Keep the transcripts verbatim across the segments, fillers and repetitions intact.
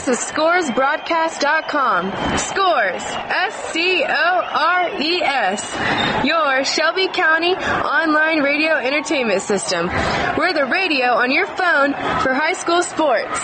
This is Scores Broadcast dot com. Scores, S C O R E S. Your Shelby County online radio entertainment system. We're the radio on your phone for high school sports.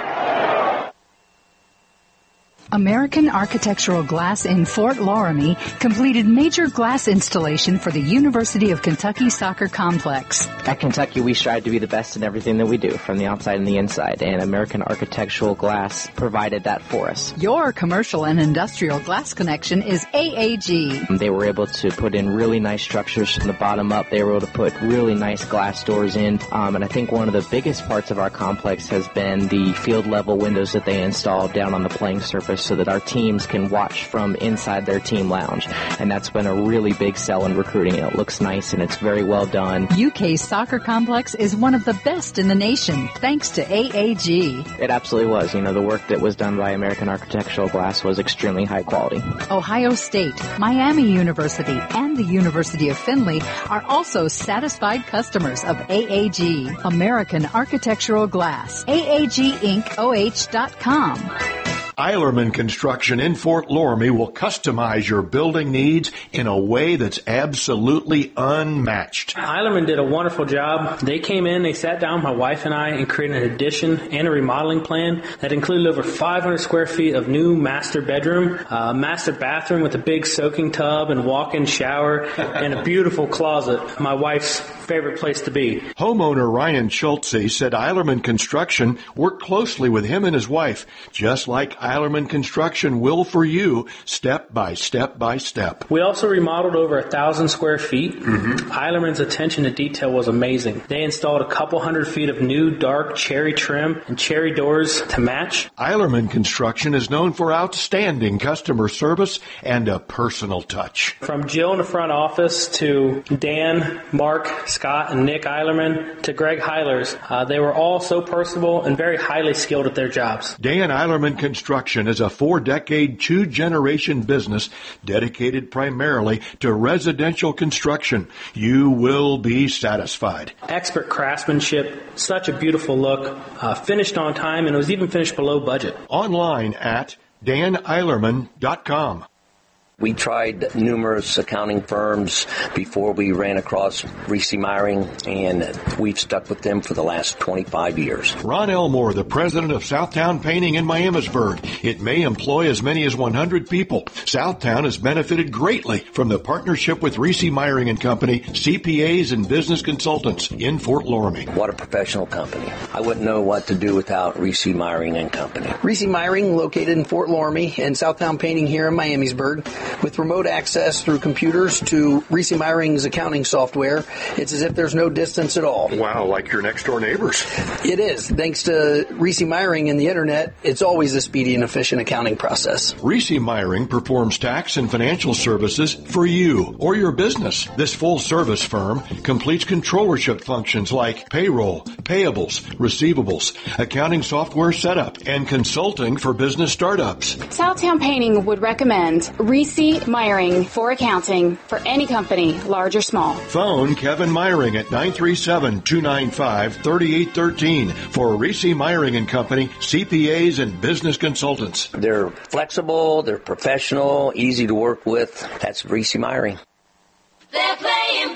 American Architectural Glass in Fort Loramie completed major glass installation for the University of Kentucky Soccer Complex. At Kentucky, we strive to be the best in everything that we do, from the outside and the inside, and American Architectural Glass provided that for us. Your commercial and industrial glass connection is A A G. They were able to put in really nice structures from the bottom up. They were able to put really nice glass doors in, um, and I think one of the biggest parts of our complex has been the field-level windows that they installed down on the playing surface, so that our teams can watch from inside their team lounge. And that's been a really big sell in recruiting. It looks nice and it's very well done. U K's soccer complex is one of the best in the nation, thanks to A A G. It absolutely was. You know, the work that was done by American Architectural Glass was extremely high quality. Ohio State, Miami University, and the University of Findlay are also satisfied customers of A A G. American Architectural Glass. A A G Inc O H dot com. Eilerman Construction in Fort Loramie will customize your building needs in a way that's absolutely unmatched. Eilerman did a wonderful job. They came in, they sat down, my wife and I, and created an addition and a remodeling plan that included over five hundred square feet of new master bedroom, uh, master bathroom with a big soaking tub and walk-in shower, and a beautiful closet, my wife's favorite place to be. Homeowner Ryan Schultze said Eilerman Construction worked closely with him and his wife, just like Eilerman Construction will for you, step by step by step. We also remodeled over a thousand square feet. Mm-hmm. Eilerman's attention to detail was amazing. They installed a couple hundred feet of new dark cherry trim and cherry doors to match. Eilerman Construction is known for outstanding customer service and a personal touch. From Jill in the front office to Dan, Mark, Scott, and Nick Eilerman to Greg Heilers, uh, they were all so personable and very highly skilled at their jobs. Dan Eilerman Construction is a four-decade, two-generation business dedicated primarily to residential construction. You will be satisfied. Expert craftsmanship, such a beautiful look, uh, finished on time, and it was even finished below budget. Online at dan eilerman dot com. We tried numerous accounting firms before we ran across Reese Meyering, and we've stuck with them for the last twenty-five years. Ron Elmore, the president of Southtown Painting in Miamisburg. It may employ as many as one hundred people. Southtown has benefited greatly from the partnership with Reese Meyering and Company, C P As and business consultants in Fort Loramie. What a professional company. I wouldn't know what to do without Reese Meyering and Company. Reese Meyering, located in Fort Loramie, and Southtown Painting here in Miamisburg. With remote access through computers to Reese Meyering's accounting software, it's as if there's no distance at all. Wow, like your next-door neighbors. It is. Thanks to Reese Meyering and the Internet, it's always a speedy and efficient accounting process. Reese Meyering performs tax and financial services for you or your business. This full-service firm completes controllership functions like payroll, payables, receivables, accounting software setup, and consulting for business startups. Southtown Painting would recommend Reese Meyering for accounting for any company, large or small. Phone Kevin Meyering at nine three seven, two nine five, three eight one three for Reese Meyering and Company, C P As and business consultants. They're flexible, they're professional, easy to work with. That's Reese Meyering. They're playing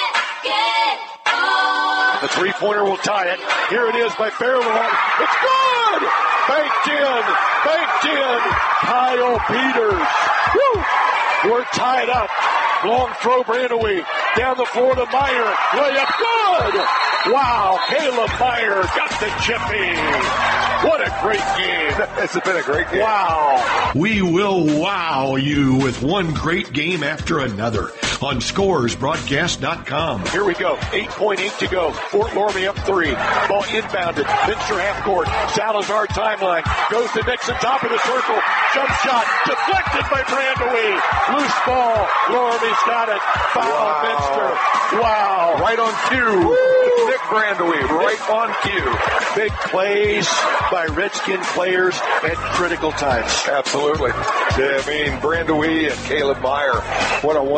basketball. The three-pointer will tie it. Here it is by Fairlawn. It's good! Banked in! Banked in! Kyle Peters. Woo! We're tied up. Long throw, Brandewee. Down the floor to Meyer. Layup, good! Wow, Caleb Meyer got the chippy. What a great game. It's been a great game. Wow. We will wow you with one great game after another on Scores Broadcast dot com. Here we go. eight point eight to go. Fort Loramie up three. Ball inbounded. Finster half court. Salazar timeline. Goes to Nixon, top of the circle. Jump shot. Deflected by Brandewee. Loose ball. Loramie's got it. Foul wow. Finster. Wow. Right on cue. Woo. Nick Brandewee. Right on cue. Big plays by Redskin players at critical times. Absolutely. I mean, Brandewee and Caleb Meyer. What a one two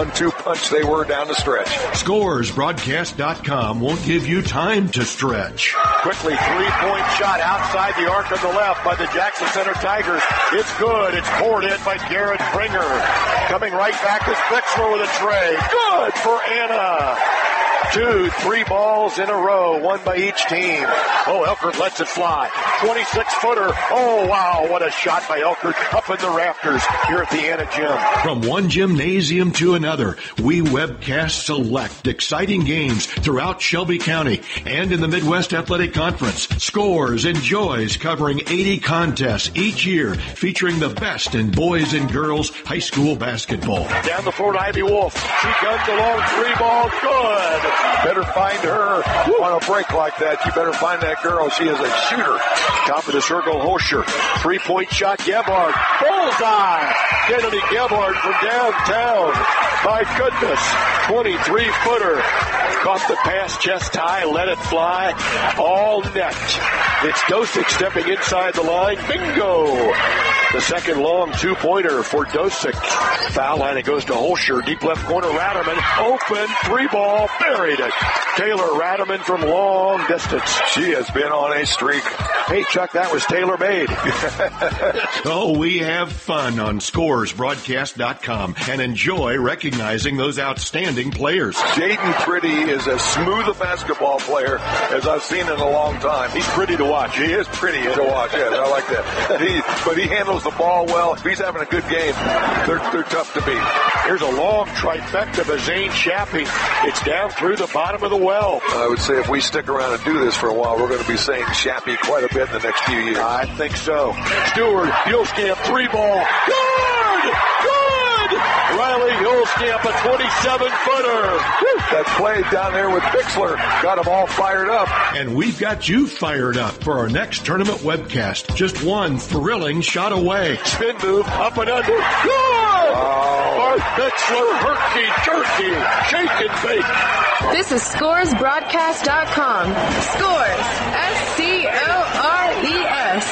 bunch they were down the stretch. Scores Broadcast dot com won't give you time to stretch. Quickly, three-point shot outside the arc on the left by the Jackson Center Tigers. It's good. It's poured in by Garrett Bringer. Coming right back is Bixler with a tray. Good for Anna. Two, three balls in a row, one by each team. Oh, Elkert lets it fly. twenty-six footer. Oh, wow, what a shot by Elkert up in the rafters here at the Anna Gym. From one gymnasium to another, we webcast select exciting games throughout Shelby County and in the Midwest Athletic Conference. Scores and Joys covering eighty contests each year, featuring the best in boys and girls high school basketball. Down the floor to Ivy Wolf. She guns along, three ball, good. Better find her on a break like that. You better find that girl. She is a shooter. Top of the circle, Hosher. Three-point shot, Gebhard. Bullseye! Kennedy Gebhard from downtown. My goodness. twenty-three footer. Caught the pass, chest high, let it fly. All net. It's Dosick stepping inside the line. Bingo! The second long two-pointer for Dosick. Foul line, it goes to Holscher. Deep left corner, Ratterman. Open, three ball, buried it. Taylor Ratterman from long distance. She has been on a streak. Hey, Chuck, that was Taylor made. Oh, we have fun on Scores Broadcast dot com and enjoy recognizing those outstanding players. Jaden Pretty is as smooth a basketball player as I've seen in a long time. He's pretty to watch. He is pretty to watch, yes, I like that. He, but he handles the ball well. If he's having a good game, they're, they're tough to beat. Here's a long trifecta by Zane Shappy. It's down through the bottom of the well. I would say if we stick around and do this for a while, we're going to be saying Shappy quite a bit in the next few years. I think so. Stewart, Yulskamp, three ball. Good! Good! Riley Yulskamp, a twenty-seven footer. That play down there with Bixler got them all fired up. And we've got you fired up for our next tournament webcast. Just one thrilling shot away. Spin move, up and under. Good! Oh. Art Bixler, herky jerky, shake and bake. This is Scores Broadcast dot com. Scores, S C O R E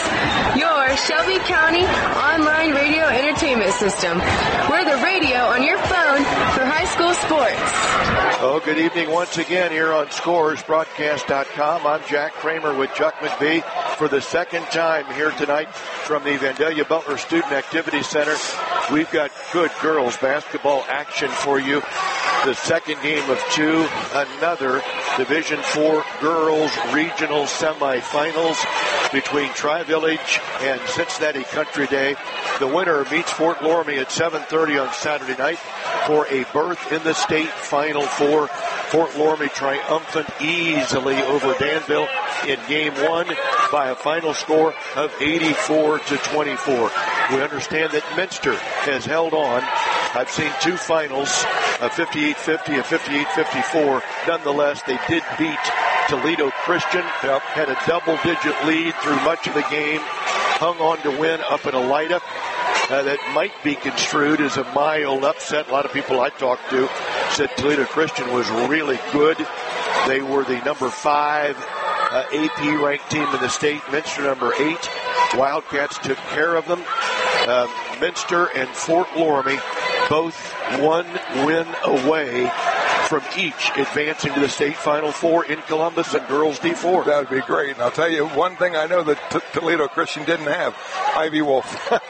S. Your Shelby County online radio entertainment system. We're the radio on your phone for high school sports. Oh, good evening once again here on Scores Broadcast dot com. I'm Jack Kramer with Chuck McVie for the second time here tonight from the Vandalia Butler Student Activity Center. We've got good girls basketball action for you. The second game of two, another Division four girls regional semifinals between Tri-Village and Cincinnati Country Day. The winner meets Fort Loramie at seven thirty on Saturday night for a berth in the state Final Four. Fort Loramie triumphant easily over Danville in game one by a final score of eighty-four to twenty-four. We understand that Minster has held on. I've seen two finals, a fifty-eight fifty, a fifty-eight fifty-four. Nonetheless, they did beat Toledo Christian. Yep. Had a double-digit lead through much of the game. Hung on to win up at Elida. Uh, that might be construed as a mild upset. A lot of people I talked to said Toledo Christian was really good. They were the number five uh, A P ranked team in the state. Minster number eight. Wildcats took care of them. Uh, Minster and Fort Loramie both one win away from each advancing to the state Final Four in Columbus and girls D four. That would be great. And I'll tell you one thing I know that T- Toledo Christian didn't have. Ivy Wolf.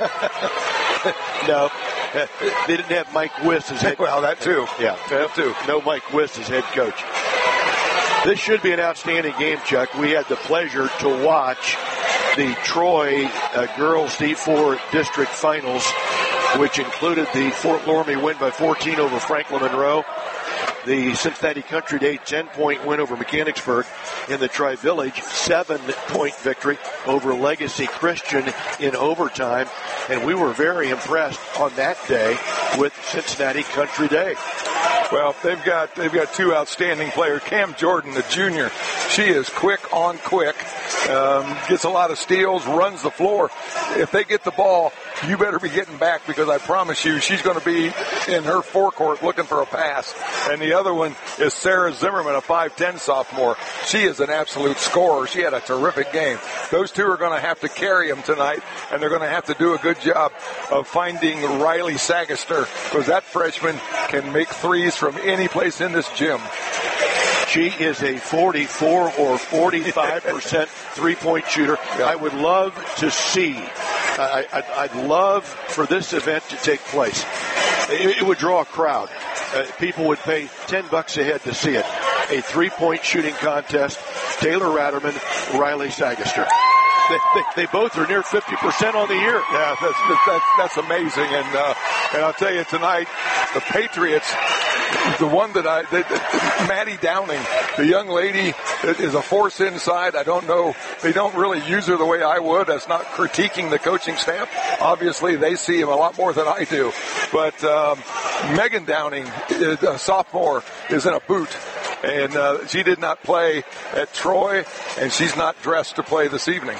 No. They didn't have Mike Wiss as head coach. Well, that too. Yeah, that too. No Mike Wiss as head coach. This should be an outstanding game, Chuck. We had the pleasure to watch the Troy uh, girls D four district finals, which included the Fort Loramie win by fourteen over Franklin Monroe, the Cincinnati Country Day ten-point win over Mechanicsburg, and the Tri-Village seven-point victory over Legacy Christian in overtime. And we were very impressed on that day with Cincinnati Country Day. Well, they've got they've got two outstanding players. Cam Jordan, the junior, she is quick on quick, um, gets a lot of steals, runs the floor. If they get the ball you better be getting back because I promise you she's going to be in her forecourt looking for a pass. And the other one is Sarah Zimmerman, a five ten sophomore. She is an absolute scorer. She had a terrific game. Those two are going to have to carry them tonight, and they're going to have to do a good job of finding Riley Sagister because that freshman can make threes from any place in this gym. She is a forty-four or forty-five percent three-point shooter. Yeah. I would love to see, I, I'd, I'd love for this event to take place. It, it would draw a crowd. Uh, people would pay ten bucks a head to see it. A three-point shooting contest, Taylor Ratterman, Riley Sagister. They, they, they both are near fifty percent on the year. Yeah, that's that's, that's amazing. And uh, and I'll tell you tonight, the Patriots, the one that I, they, Maddie Downing, the young lady that is a force inside. I don't know. They don't really use her the way I would. That's not critiquing the coaching staff. Obviously, they see him a lot more than I do. But um, Megan Downing, a sophomore, is in a boot. And uh, she did not play at Troy, and she's not dressed to play this evening.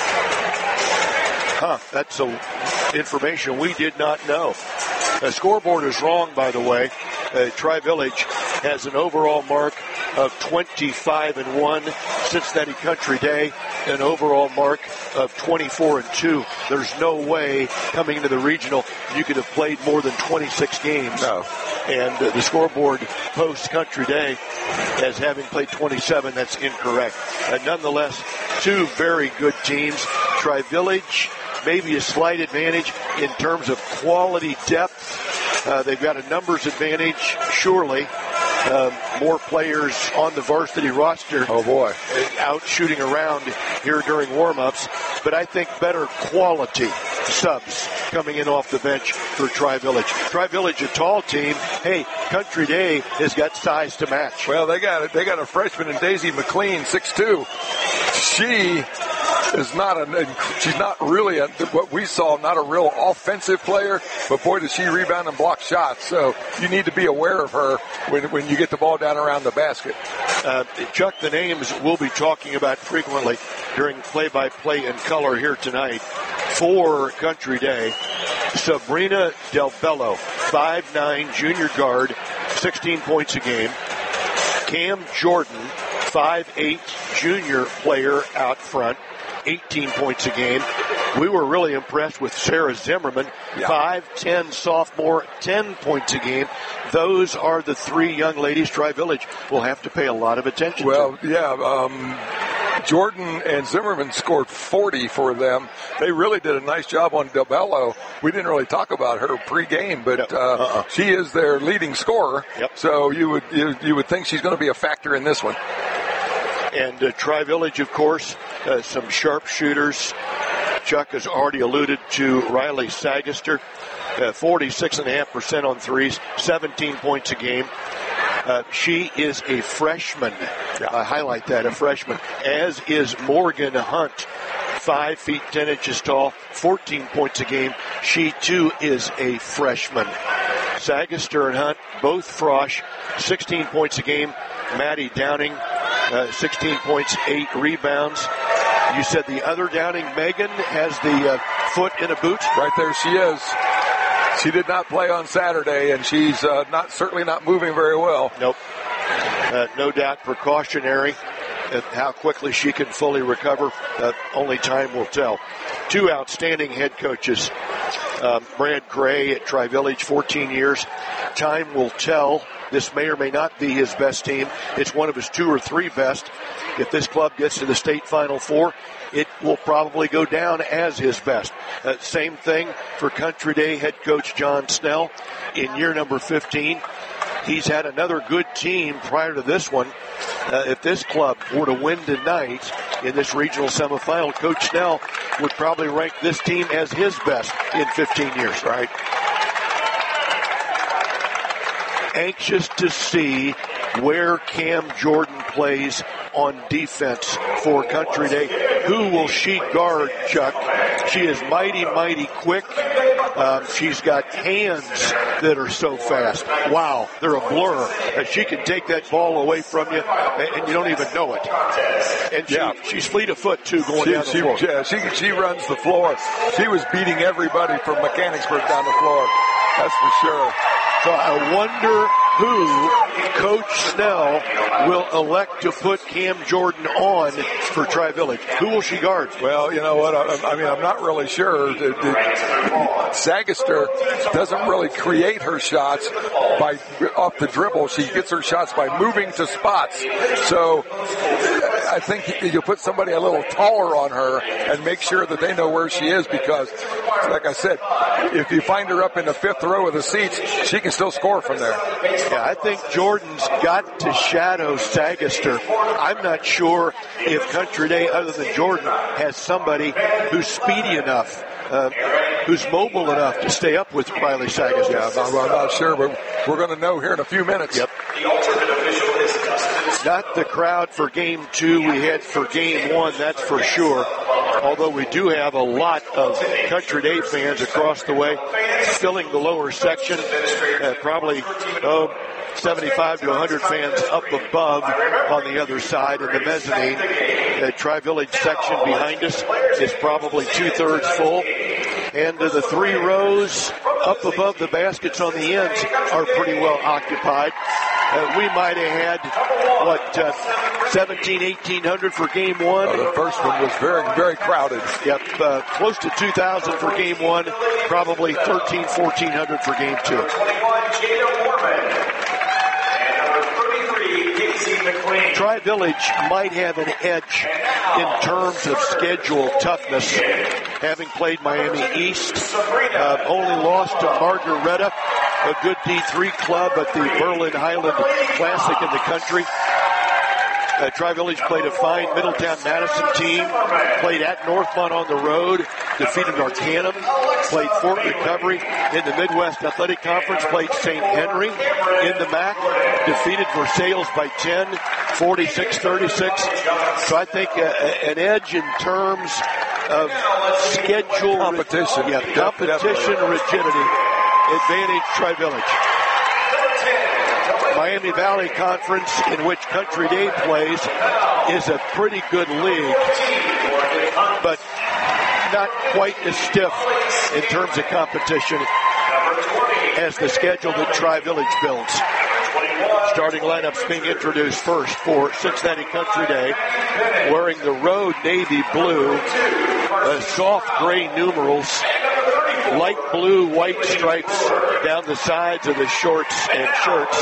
Huh, that's some information we did not know. The scoreboard is wrong, by the way. Uh, Tri-Village has an overall mark of twenty-five and one. Cincinnati Country Day, an overall mark of twenty-four and two. There's no way coming into the regional you could have played more than twenty-six games. No. And uh, the scoreboard posts Country Day as having played twenty-seven. That's incorrect. Uh, nonetheless, two very good teams. Tri-Village, maybe a slight advantage in terms of quality depth. Uh, they've got a numbers advantage, surely. Uh, more players on the varsity roster. Oh, boy. Out shooting around here during warm-ups. But I think better quality subs coming in off the bench for Tri-Village. Tri-Village, a tall team. Hey, Country Day has got size to match. Well, they got it. They got a freshman in Daisy McLean, six two. She is not a, she's not really a, what we saw, not a real offensive player, but boy, does she rebound and block shots. So you need to be aware of her when, when you get the ball down around the basket. Uh, Chuck, the names we'll be talking about frequently during play-by-play in color here tonight for Country Day. Sabrina Del Bello, five nine junior guard, sixteen points a game. Cam Jordan, five eight junior player out front, eighteen points a game. We were really impressed with Sarah Zimmerman, yeah. five ten sophomore, ten points a game. Those are the three young ladies Tri-Village will have to pay a lot of attention well, to. Well, yeah, um, Jordan and Zimmerman scored forty for them. They really did a nice job on DeBello. We didn't really talk about her pregame, but uh, uh-uh. she is their leading scorer. Yep. So you would you, you would think she's going to be a factor in this one. And uh, Tri-Village, of course, uh, some sharpshooters. Chuck has already alluded to Riley Sagister, uh, forty-six point five percent on threes, seventeen points a game. Uh, she is a freshman. Yeah. I highlight that, a freshman, as is Morgan Hunt, five feet ten inches tall, fourteen points a game. She, too, is a freshman. Sagister and Hunt, both Frosh, sixteen points a game. Maddie Downing, uh, sixteen points, eight rebounds. You said the other Downing, Megan, has the uh, foot in a boot? Right there she is. She did not play on Saturday, and she's uh, not certainly not moving very well. Nope. Uh, no doubt precautionary. Uh, how quickly she can fully recover, uh, only time will tell. Two outstanding head coaches. Uh, Brad Gray at Tri-Village, fourteen years. Time will tell. This may or may not be his best team. It's one of his two or three best. If this club gets to the state Final Four, it will probably go down as his best. Uh, same thing for Country Day head coach John Snell in year number fifteen. He's had another good team prior to this one. Uh, if this club were to win tonight in this regional semifinal, Coach Snell would probably rank this team as his best in fifteen years, right? Anxious to see where Cam Jordan plays on defense for Country Day. Who will she guard, Chuck? She is mighty, mighty quick. Um, she's got hands that are so fast. Wow, they're a blur. And she can take that ball away from you, and, and you don't even know it. And she, yeah. she's fleet of foot, too, going she, down the she, floor. Yeah, she, she runs the floor. She was beating everybody from Mechanicsburg down the floor. That's for sure. So I wonder who Coach Snell will elect to put Cam Jordan on for Tri-Village. Who will she guard? Well, you know what? I, I mean, I'm not really sure. The, the, Sagaster doesn't really create her shots by off the dribble. She gets her shots by moving to spots. So I think you put somebody a little taller on her and make sure that they know where she is, because, like I said, if you find her up in the fifth row of the seats, she can still score from there. Yeah, I think Jordan's got to shadow Sagaster. I'm not sure if Country Day, other than Jordan, has somebody who's speedy enough, uh, who's mobile enough to stay up with Riley Sagaster. Yeah, I'm, I'm not sure, but we're going to know here in a few minutes. Yep. Not the crowd for game two we had for game one, that's for sure. Although we do have a lot of Country Day fans across the way filling the lower section. Uh, probably oh, seventy-five to one hundred fans up above on the other side in the mezzanine. The Tri-Village section behind us is probably two-thirds full. And uh, the three rows up above the baskets on the ends are pretty well occupied. Uh, we might have had, what, uh, seventeen, eighteen hundred for game one. Oh, the first one was very, very crowded. Yep, uh, close to two thousand for game one, probably thirteen, fourteen hundred for game two. Tri-Village might have an edge in terms of schedule toughness, having played Miami East. Uh, only lost to Margaretta, a good D three club at the Berlin Highland Classic in the country. Uh, Tri-Village played a fine Middletown Madison team, played at Northmont on the road, defeated Arcanum, played Fort Recovery in the Midwest Athletic Conference, played Saint Henry in the M A C, defeated Versailles by ten, forty-six thirty-six. So I think uh, an edge in terms of schedule competition, yeah, competition rigidity, advantage Tri-Village. Miami Valley Conference, in which Country Day plays, is a pretty good league, but not quite as stiff in terms of competition as the schedule that Tri-Village builds. Starting lineups being introduced first for Cincinnati Country Day, wearing the road navy blue, uh, soft gray numerals, light blue, white stripes down the sides of the shorts and shirts.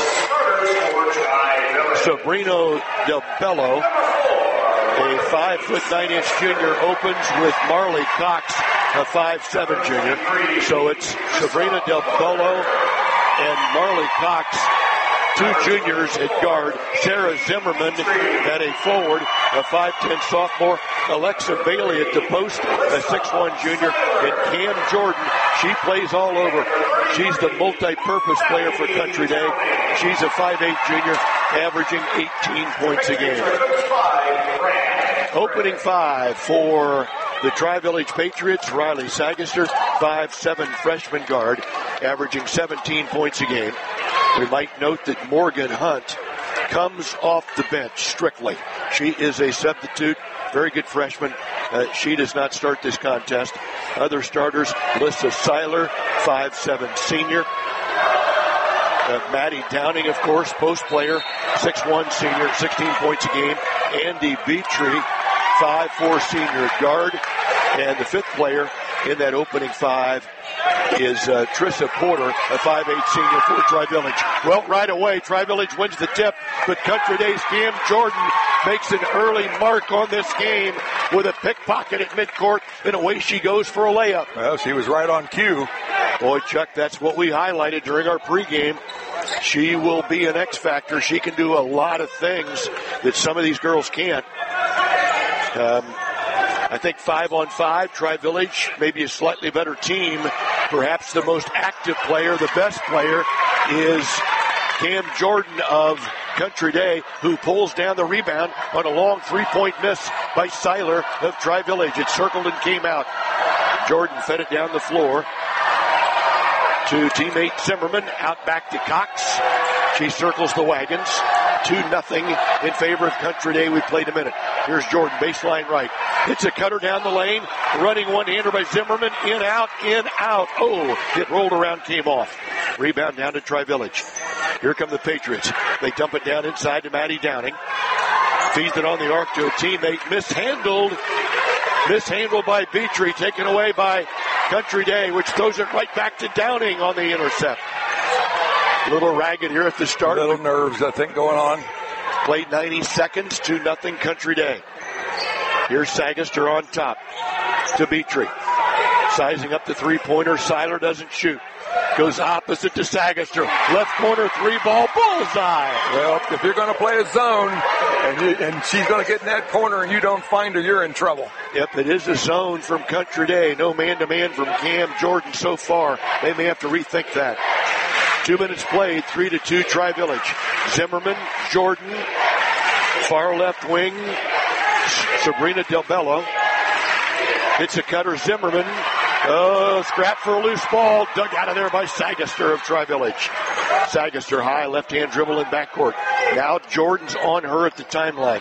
Sabrino Del Bello, a five foot nine inch junior, opens with Marley Cox, a five seven junior. So it's Sabrina Del Bello and Marley Cox, two juniors at guard. Sarah Zimmerman at a forward, a five ten sophomore. Alexa Bailey at the post, a six one junior. And Cam Jordan, she plays all over. She's the multi-purpose player for Country Day. She's a five eight junior, averaging eighteen points a game. Opening five for the Tri-Village Patriots, Riley Sagaster, five seven freshman guard, averaging seventeen points a game. We might note that Morgan Hunt comes off the bench strictly. She is a substitute, very good freshman. Uh, she does not start this contest. Other starters, Alyssa Seiler, five seven senior. Uh, Maddie Downing, of course, post player, six one senior, sixteen points a game. Andy Beatree, five four senior guard. And the fifth player in that opening five is uh, Trissa Porter, a five eight senior for Tri-Village. Well, right away, Tri-Village wins the tip, but Country Day's Cam Jordan makes an early mark on this game with a pickpocket at midcourt, and away she goes for a layup. Well, she was right on cue. Boy, Chuck, that's what we highlighted during our pregame. She will be an X factor. She can do a lot of things that some of these girls can't. Um, I think five on five, Tri-Village, maybe a slightly better team. Perhaps the most active player, the best player, is Cam Jordan of Country Day, who pulls down the rebound on a long three-point miss by Seiler of Tri-Village. It circled and came out. Jordan fed it down the floor to teammate Zimmerman. Out back to Cox. She circles the wagons. two nothing in favor of Country Day. We played a minute. Here's Jordan, baseline right. Hits a cutter down the lane. Running one-hander by Zimmerman. In, out, in, out. Oh, it rolled around, came off. Rebound down to Tri-Village. Here come the Patriots. They dump it down inside to Maddie Downing. Feeds it on the arc to a teammate. Mishandled. Mishandled by Beatrey. Taken away by Country Day, which throws it right back to Downing on the intercept. A little ragged here at the start. Little nerves, I think, going on. Played ninety seconds, two nothing Country Day. Here's Sagister on top to Beatrey. Sizing up the three-pointer. Seiler doesn't shoot. Goes opposite to Sagister. Left corner, three ball, bullseye. Well, if you're going to play a zone and, you, and she's going to get in that corner and you don't find her, you're in trouble. Yep, it is a zone from Country Day. No man-to-man from Cam Jordan so far. They may have to rethink that. Two minutes played, three to two, Tri-Village. Zimmerman, Jordan, far left wing, Sabrina Del Bello. Hits a cutter, Zimmerman. Oh, scrap for a loose ball. Dug out of there by Sagister of Tri-Village. Sagister high, left-hand dribble in backcourt. Now Jordan's on her at the timeline.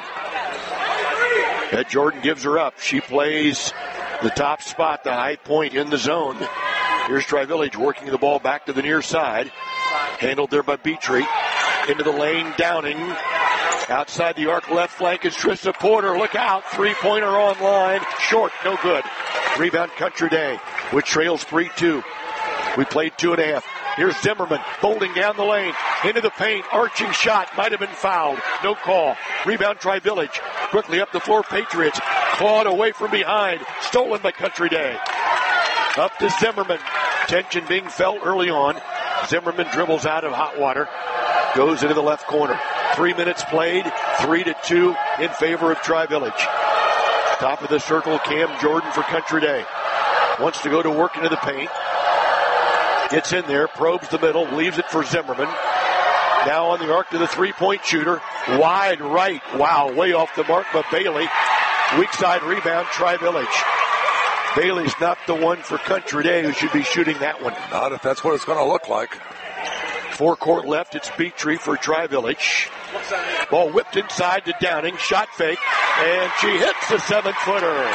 Ed Jordan gives her up. She plays the top spot, the high point in the zone. Here's Tri-Village working the ball back to the near side. Handled there by Beatrey. Into the lane, Downing. Outside the arc, left flank is Trissa Porter. Look out. Three-pointer on line. Short, no good. Rebound Country Day, which trails three two. We played two and a half. Here's Zimmerman, bowling down the lane. Into the paint, arching shot. Might have been fouled. No call. Rebound Tri-Village. Quickly up the floor, Patriots. Clawed away from behind. Stolen by Country Day. Up to Zimmerman. Tension being felt early on. Zimmerman dribbles out of hot water. Goes into the left corner. Three minutes played. Three to two in favor of Tri-Village. Top of the circle, Cam Jordan for Country Day. Wants to go to work into the paint. Gets in there, probes the middle, leaves it for Zimmerman. Now on the arc to the three-point shooter. Wide right. Wow, way off the mark by Bailey. Weak side rebound, Tri-Village. Bailey's not the one for Country Day who should be shooting that one. Not if that's what it's going to look like. Four court left. It's Beatrey for Tri-Village. Ball whipped inside to Downing. Shot fake. And she hits the seven-footer.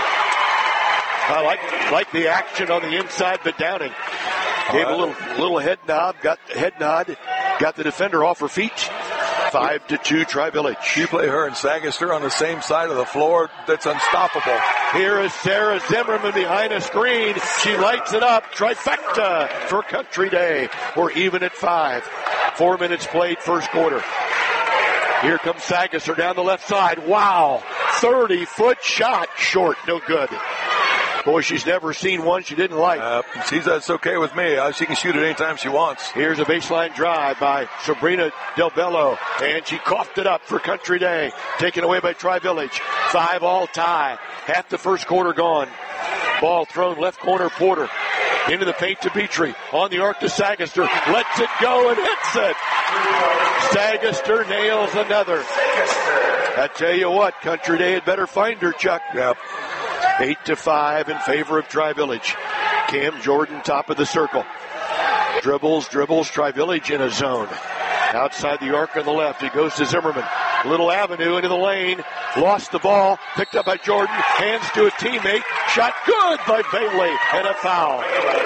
I like like the action on the inside, but Downing gave a little little head nod. Got head nod. Got the defender off her feet. Five to two, Tri-Village. You play her and Sagister on the same side of the floor. That's unstoppable. Here is Sarah Zimmerman behind a screen. She lights it up. Trifecta for Country Day. We're even at five. Four minutes played, first quarter. Here comes Sagister down the left side. Wow. thirty-foot shot. Short. No good. Boy, she's never seen one she didn't like. Uh, she's, that's okay with me. Uh, she can shoot it anytime she wants. Here's a baseline drive by Sabrina Del Bello, and she coughed it up for Country Day. Taken away by Tri-Village. Five all tie. Half the first quarter gone. Ball thrown left corner, Porter. Into the paint to Beatrey. On the arc to Sagister. Lets it go and hits it. Sagister nails another. I tell you what, Country Day had better find her, Chuck. Yep. Eight to five in favor of Tri-Village. Cam Jordan, top of the circle. Dribbles, dribbles, Tri-Village in a zone. Outside the arc on the left, it goes to Zimmerman. Little avenue into the lane. Lost the ball. Picked up by Jordan. Hands to a teammate. Shot good by Bailey. And a foul.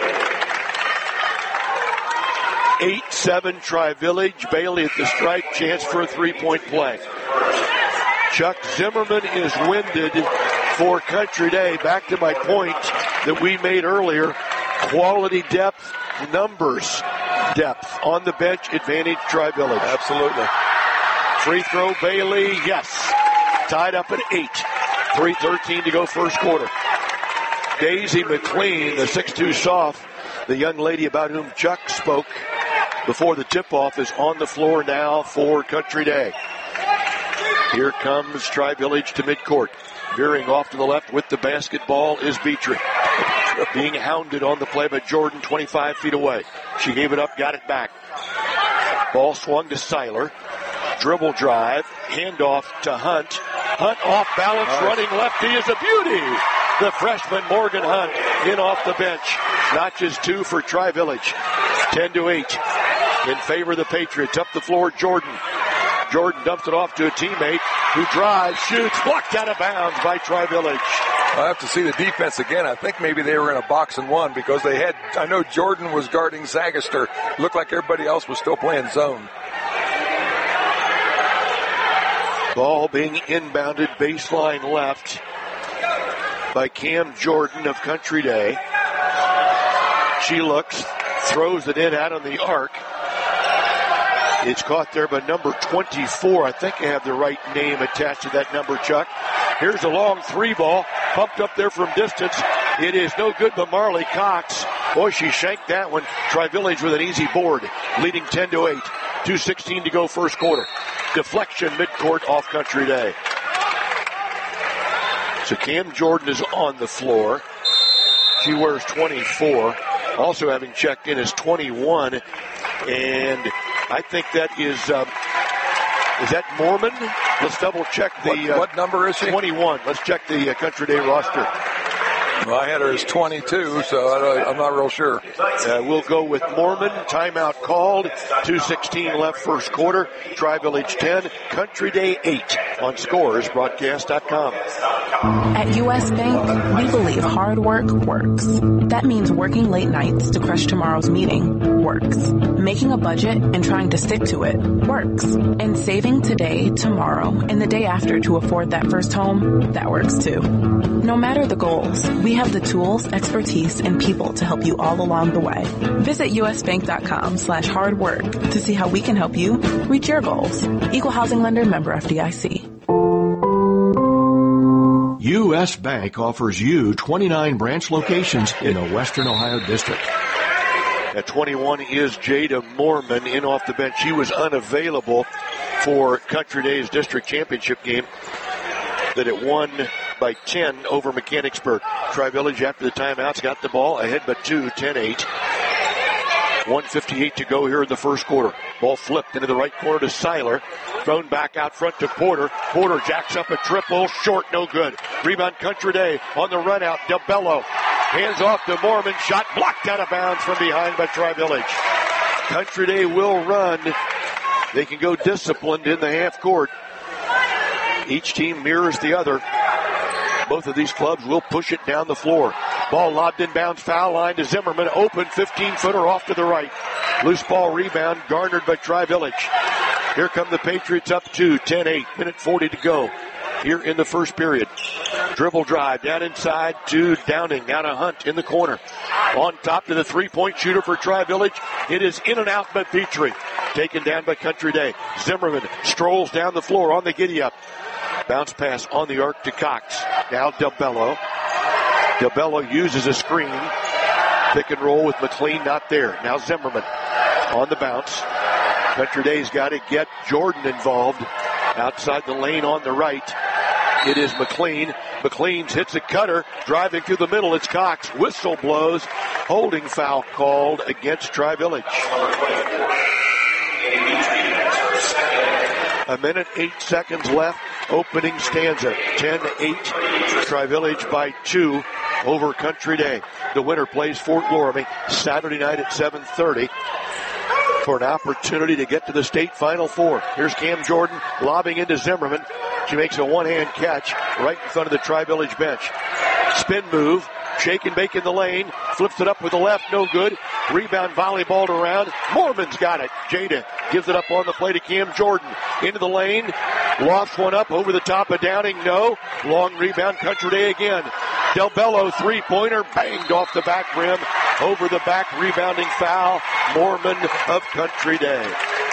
eight seven Tri-Village. Bailey at the stripe. Chance for a three-point play. Chuck, Zimmerman is winded for Country Day. Back to my point that we made earlier. Quality depth, numbers depth. On the bench, advantage Tri-Village. Absolutely. Free throw, Bailey, yes. Tied up at eight. three thirteen to go first quarter. Daisy McLean, the six two soft, the young lady about whom Chuck spoke before the tip-off, is on the floor now for Country Day. Here comes Tri-Village to midcourt. Veering off to the left with the basketball is Beatrey. Being hounded on the play by Jordan, twenty-five feet away. She gave it up, got it back. Ball swung to Seiler. Dribble drive, handoff to Hunt. Hunt off balance, nice. Running lefty is a beauty. The freshman Morgan Hunt in off the bench. Notches two for Tri-Village. ten to eight in favor of the Patriots. Up the floor, Jordan. Jordan dumps it off to a teammate who drives, shoots, blocked out of bounds by Tri-Village. I'll have to see the defense again. I think maybe they were in a box and one because they had, I know Jordan was guarding Zagaster. Looked like everybody else was still playing zone. Ball being inbounded baseline left by Cam Jordan of Country Day. She looks, throws it in out on the arc. It's caught there by number twenty-four. I think I have the right name attached to that number, Chuck. Here's a long three ball, pumped up there from distance. It is no good, but Marley Cox, boy, she shanked that one. Tri-Village with an easy board, leading ten to eight. two sixteen to go first quarter. Deflection midcourt off Country Day. So Cam Jordan is on the floor. She wears twenty-four. Also having checked in is twenty-one. And I think that is, um, is that Mormon? Let's double check the. What, uh, what number is she? twenty-one. Let's check the uh, Country Day roster. Well, I had her as twenty-two, so I, I'm not real sure. Uh, we'll go with Mormon. Timeout called. two sixteen left first quarter. Tri-Village ten, Country Day eight on Scores Broadcast dot com. At U S Bank, we believe hard work works. That means working late nights to crush tomorrow's meeting works. Making a budget and trying to stick to it works. And saving today, tomorrow, and the day after to afford that first home, that works too. No matter the goals, we have the tools, expertise, and people to help you all along the way. Visit usbank.com slash hard work to see how we can help you reach your goals. Equal housing lender, member F D I C. U S. Bank offers you twenty-nine branch locations in the Western Ohio District. At twenty-one is Jada Mormon in off the bench. She was unavailable for Country Day's district championship game that it won by ten over Mechanicsburg. Tri-Village after the timeouts got the ball ahead by two, ten eight. one fifty-eight to go here in the first quarter. Ball flipped into the right corner to Seiler. Thrown back out front to Porter. Porter jacks up a triple. Short, no good. Rebound Country Day on the run out. DeBello. Hands off to Mormon. Shot blocked out of bounds from behind by Tri-Village. Country Day will run. They can go disciplined in the half court. Each team mirrors the other. Both of these clubs will push it down the floor. Ball lobbed in bounds, foul line to Zimmerman. Open fifteen-footer off to the right. Loose ball rebound garnered by Tri-Village. Here come the Patriots up two, ten eight, minute forty to go here in the first period. Dribble drive down inside to Downing. Now to Hunt in the corner. On top to the three-point shooter for Tri-Village. It is in and out by Petrie. Taken down by Country Day. Zimmerman strolls down the floor on the giddy-up. Bounce pass on the arc to Cox. Now DeBello. DeBello uses a screen. Pick and roll with McLean not there. Now Zimmerman on the bounce. Country Day's got to get Jordan involved. Outside the lane on the right. It is McLean. McLean hits a cutter. Driving through the middle. It's Cox. Whistle blows. Holding foul called against Tri-Village. A minute, eight seconds left. Opening stanza. ten eight. Tri-Village by two over Country Day. The winner plays Fort Loramie Saturday night at seven thirty for an opportunity to get to the state Final Four. Here's Cam Jordan lobbing into Zimmerman. She makes a one-hand catch right in front of the Tri-Village bench. Spin move. Shake and bake in the lane. Flips it up with the left. No good. Rebound volleyballed around. Mormon's got it. Jada gives it up on the play to Cam Jordan. Into the lane. Lofts one up over the top of Downing. No. Long rebound. Country Day again. DeBello three-pointer. Banged off the back rim. Over the back. Rebounding foul. Mormon of Country Day.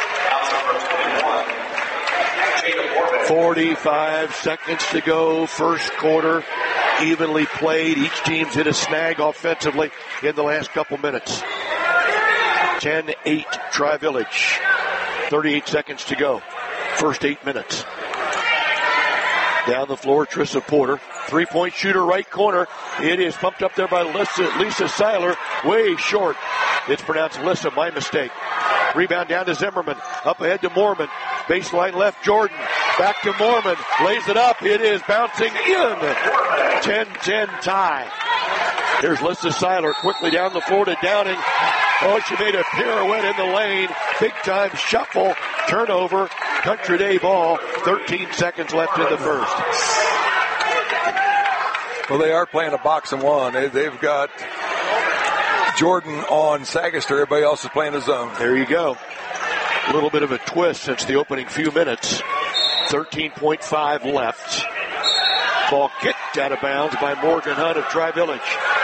forty-five seconds to go. First quarter. Evenly played. Each team's hit a snag offensively in the last couple minutes. ten eight Tri-Village. thirty-eight seconds to go. First eight minutes. Down the floor, Trissa Porter. Three-point shooter, right corner. It is pumped up there by Lisa, Lisa Seiler. Way short. It's pronounced Lissa, my mistake. Rebound down to Zimmerman. Up ahead to Mormon. Baseline left, Jordan. Back to Mormon. Lays it up. It is bouncing in. ten ten tie. Here's Lissa Seiler quickly down the floor to Downing. Oh, she made a pirouette in the lane. Big time shuffle. Turnover. Country Day ball. thirteen seconds left in the first. Well, they are playing a box and one. They, they've got Jordan on Sagaster. Everybody else is playing a zone. There you go. A little bit of a twist since the opening few minutes. thirteen point five left. Ball kicked out of bounds by Morgan Hunt of Tri-Village.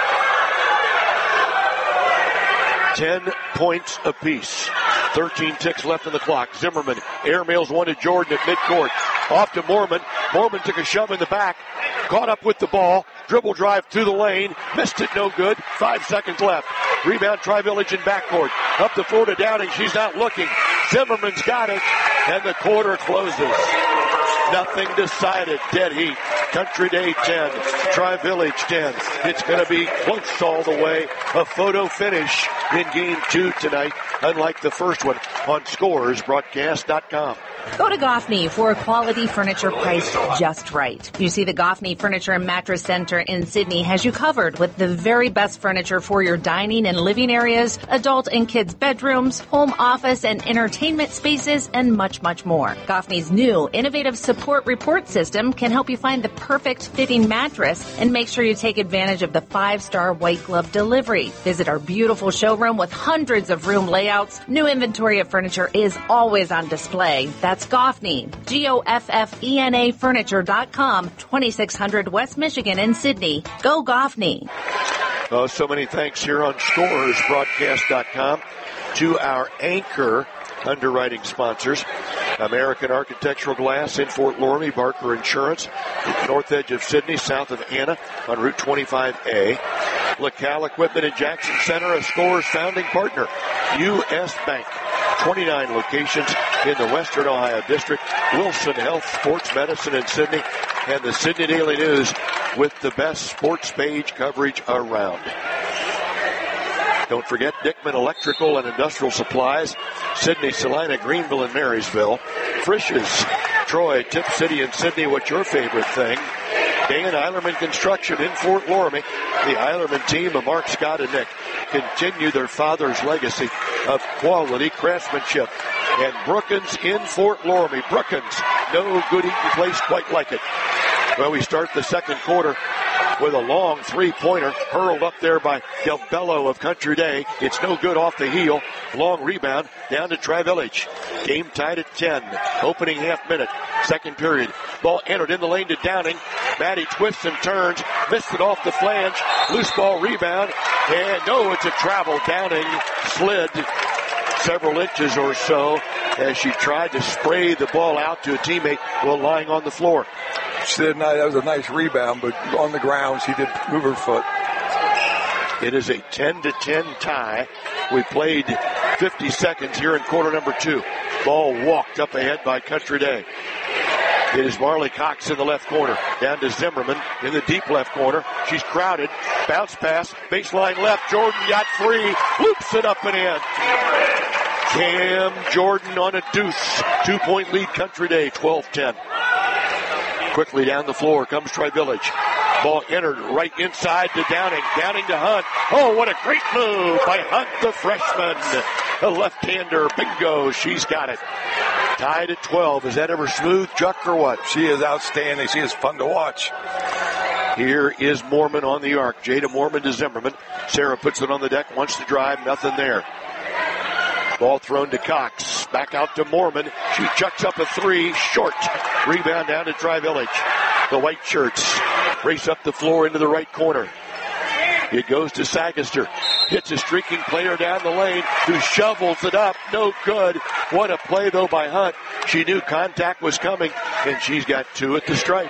Ten points apiece. thirteen ticks left in the clock. Zimmerman airmails one to Jordan at midcourt. Off to Mormon. Mormon took a shove in the back. Caught up with the ball. Dribble drive through the lane. Missed it, no good. Five seconds left. Rebound Tri-Village in backcourt. Up the floor to Downing. She's not looking. Zimmerman's got it. And the quarter closes. Nothing decided. Dead heat. Country Day ten. Tri-Village ten. It's going to be close all the way. A photo finish in game two tonight, unlike the first one, on scores broadcast dot com. Go to Goffney for quality furniture priced just right. You see, the Goffney Furniture and Mattress Center in Sydney has you covered with the very best furniture for your dining and living areas, adult and kids' bedrooms, home office and entertainment spaces, and much, much more. Goffney's new innovative support report system can help you find the perfect fitting mattress and make sure you take advantage of the five-star white glove delivery. Visit our beautiful showroom with hundreds of room layouts. New inventory of furniture is always on display. That's Goffney, G O F F E N A Furniture dot com, twenty-six hundred West Michigan in Sydney. Go Goffney. Oh, so many thanks here on scores broadcast dot com to our anchor underwriting sponsors. American Architectural Glass in Fort Loramie, Barker Insurance, north edge of Sydney, south of Anna on Route twenty-five A. LaCal Equipment in Jackson Center, a Scores founding partner. U S Bank, twenty-nine locations in the Western Ohio District. Wilson Health Sports Medicine in Sydney, and the Sydney Daily News with the best sports page coverage around. Don't forget Dickman Electrical and Industrial Supplies, Sydney, Salina, Greenville, and Marysville. Frisch's, Troy, Tip City, and Sydney. What's your favorite thing? Dan Eilerman Construction in Fort Loramie. The Eilerman team of Mark, Scott, and Nick continue their father's legacy of quality craftsmanship. And Brookins in Fort Loramie. Brookins, no good eating place quite like it. Well, we start the second quarter with a long three-pointer hurled up there by Del Bello of Country Day. It's no good off the heel. Long rebound down to Tri-Village. Game tied at ten. Opening half minute. Second period. Ball entered in the lane to Downing. Maddie twists and turns. Missed it off the flange. Loose ball rebound. And no, it's a travel. Downing slid several inches or so as she tried to spray the ball out to a teammate while lying on the floor. She did not, that was a nice rebound, but on the ground she did move her foot. It is a ten to ten tie. We played fifty seconds here in quarter number two. Ball walked up ahead by Country Day. It is Marley Cox in the left corner. Down to Zimmerman in the deep left corner. She's crowded. Bounce pass. Baseline left. Jordan got free. Loops it up and in. Cam Jordan on a deuce. Two-point lead Country Day. twelve ten. Quickly down the floor comes Tri-Village. Ball entered right inside to Downing. Downing to Hunt. Oh, what a great move by Hunt, the freshman. The left-hander. Bingo. She's got it. Tied at twelve. Is that ever smooth, Chuck, or what? She is outstanding. She is fun to watch. Here is Mormon on the arc. Jada Mormon to Zimmerman. Sarah puts it on the deck, wants to drive. Nothing there. Ball thrown to Cox. Back out to Mormon. She chucks up a three. Short. Rebound down to Tri-Village. The white shirts race up the floor into the right corner. It goes to Sagaster. Hits a streaking player down the lane who shovels it up. No good. What a play, though, by Hunt. She knew contact was coming, and she's got two at the stripe.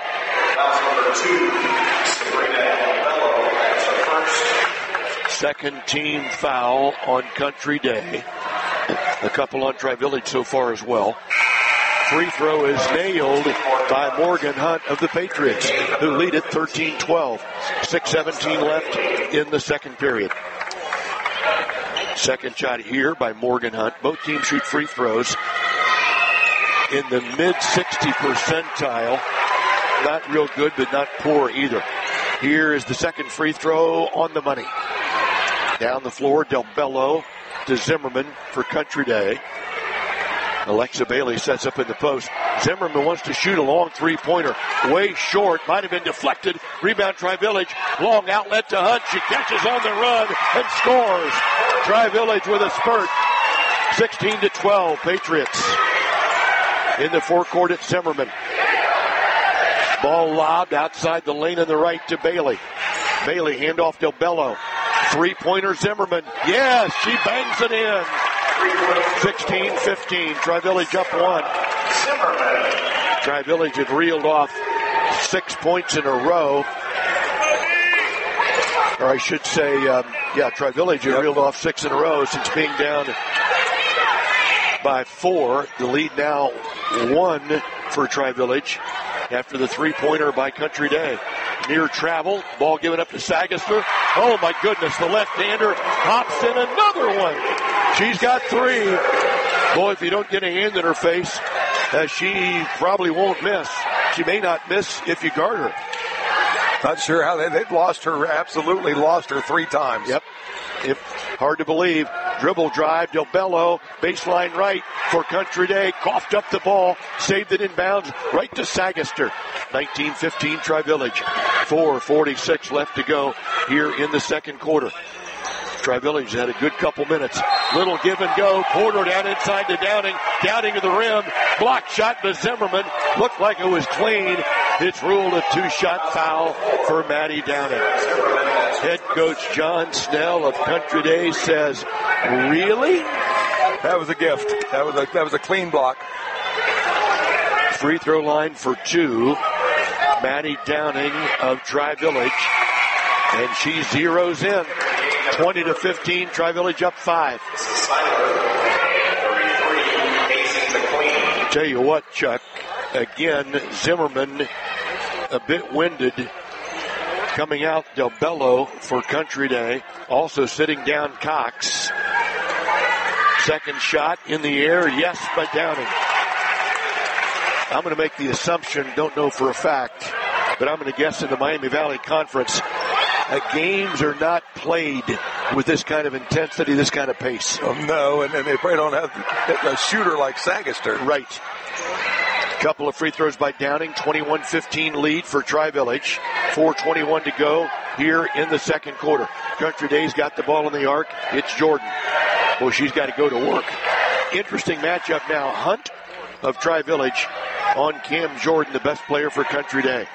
Second team foul on Country Day. A couple on Tri-Village so far as well. Free throw is nailed by Morgan Hunt of the Patriots, who lead at thirteen twelve. six seventeen left in the second period. Second shot here by Morgan Hunt. Both teams shoot free throws. in the mid sixty percentile. Not real good, but not poor either. Here is the second free throw on the money. Down the floor, Del Bello to Zimmerman for Country Day. Alexa Bailey sets up in the post. Zimmerman wants to shoot a long three-pointer. Way short. Might have been deflected. Rebound, Tri-Village. Long outlet to Hunt. She catches on the run and scores. Tri-Village with a spurt. sixteen to twelve, Patriots. In the forecourt at Zimmerman. Ball lobbed outside the lane on the right to Bailey. Bailey, handoff Del Bello. Three-pointer Zimmerman. Yes, she bangs it in. sixteen fifteen. Tri-Village up one. Tri-Village had reeled off six points in a row. Or I should say, um, yeah, Tri-Village had reeled off six in a row since being down by four. The lead now one for Tri-Village after the three-pointer by Country Day. Near travel, ball given up to Sagaster. Oh my goodness, the left-hander hops in another one. She's got three. Boy, if you don't get a hand in her face, uh, she probably won't miss. She may not miss if you guard her. Not sure how they, they've lost her, absolutely lost her three times. Yep. If, hard to believe. Dribble drive, Del Bello, baseline right for Country Day. Coughed up the ball, saved it inbounds, right to Sagaster. nineteen fifteen Tri-Village. four forty-six left to go here in the second quarter. Tri-Village had a good couple minutes. Little give and go. Porter down inside to Downing. Downing to the rim. Block shot by Zimmerman. Looked like it was clean. It's ruled a two-shot foul for Maddie Downing. Head coach John Snell of Country Day says, really? That was a gift. That was a, that was a clean block. Free throw line for two. Maddie Downing of Tri-Village. And she zeroes in. twenty to fifteen, Tri-Village up five. Tell you what, Chuck, again, Zimmerman a bit winded. Coming out, Del Bello for Country Day. Also sitting down, Cox. Second shot in the air, yes, by Downing. I'm going to make the assumption, don't know for a fact, but I'm going to guess in the Miami Valley Conference, Uh, games are not played with this kind of intensity, this kind of pace. Oh, no, and, and they probably don't have a shooter like Sagaster. Right. Couple of free throws by Downing. twenty-one fifteen lead for Tri-Village. four twenty-one to go here in the second quarter. Country Day's got the ball in the arc. It's Jordan. Well, she's got to go to work. Interesting matchup now. Hunt of Tri-Village on Cam Jordan, the best player for Country Day.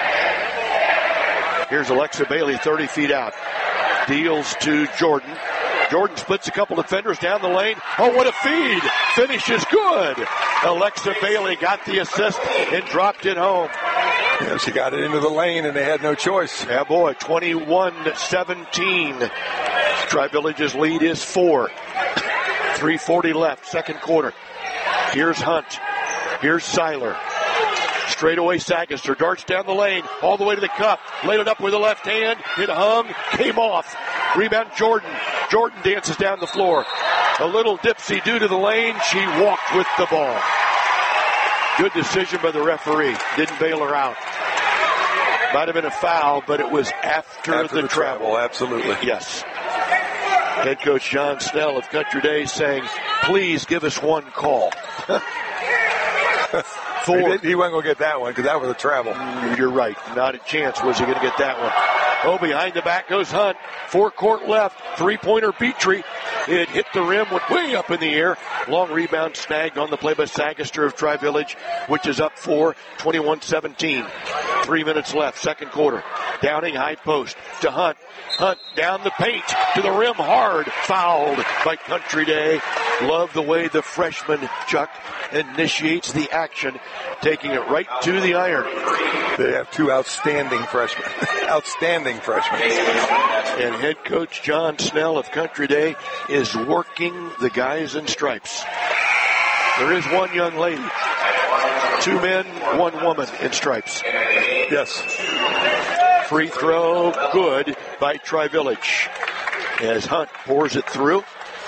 Here's Alexa Bailey, thirty feet out. Deals to Jordan. Jordan splits a couple defenders down the lane. Oh, what a feed. Finish is good. Alexa Bailey got the assist and dropped it home. Yeah, she got it into the lane and they had no choice. Yeah, boy, twenty-one seventeen. Tri-Village's lead is four. three forty left, second quarter. Here's Hunt. Here's Seiler. Straight away, Sagaster darts down the lane, all the way to the cup. Laid it up with the left hand. It hung, came off. Rebound, Jordan. Jordan dances down the floor. A little dipsy due to the lane. She walked with the ball. Good decision by the referee. Didn't bail her out. Might have been a foul, but it was after, after the, the travel. travel. Absolutely. Yes. Head coach John Snell of Country Day saying, please give us one call. Four. He, did, he wasn't going to get that one because that was a travel. You're right. Not a chance was he going to get that one. Oh, behind the back goes Hunt. Four court left. Three-pointer Petrie. It hit the rim, went way up in the air. Long rebound snagged on the play by Sagaster of Tri-Village, which is up four, twenty-one seventeen. Three minutes left, second quarter. Downing high post to Hunt. Hunt down the paint to the rim hard. Fouled by Country Day. Love the way the freshman, Chuck, initiates the action, taking it right to the iron. They have two outstanding freshmen. outstanding freshmen. And head coach John Snell of Country Day is working the guys in stripes. There is one young lady. Two men, one woman in stripes. Yes. Free throw, good by Tri-Village. As Hunt pours it through.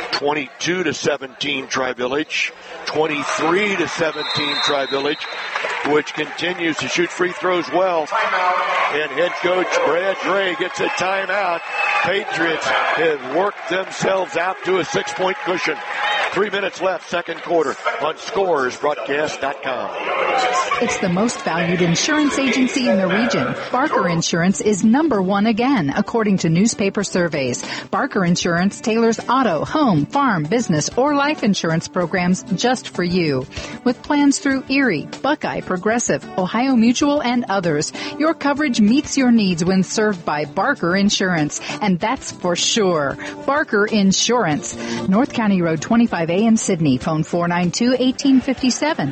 twenty-two to seventeen Tri-Village. twenty-three to seventeen Tri-Village, which continues to shoot free throws well. And head coach Brad Gray gets a timeout. Patriots have worked themselves out to a six-point cushion. Three minutes left, second quarter, on Scores Broadcast dot com. It's the most valued insurance agency in the region. Barker Insurance is number one again, according to newspaper surveys. Barker Insurance tailors auto, home, farm, business, or life insurance programs just for you. With plans through Erie, Buckeye, Progressive, Ohio Mutual, and others, your coverage meets your needs when served by Barker Insurance, and that's for sure. Barker Insurance, North County Road twenty-five A in Sydney. Phone four nine two, one eight five seven.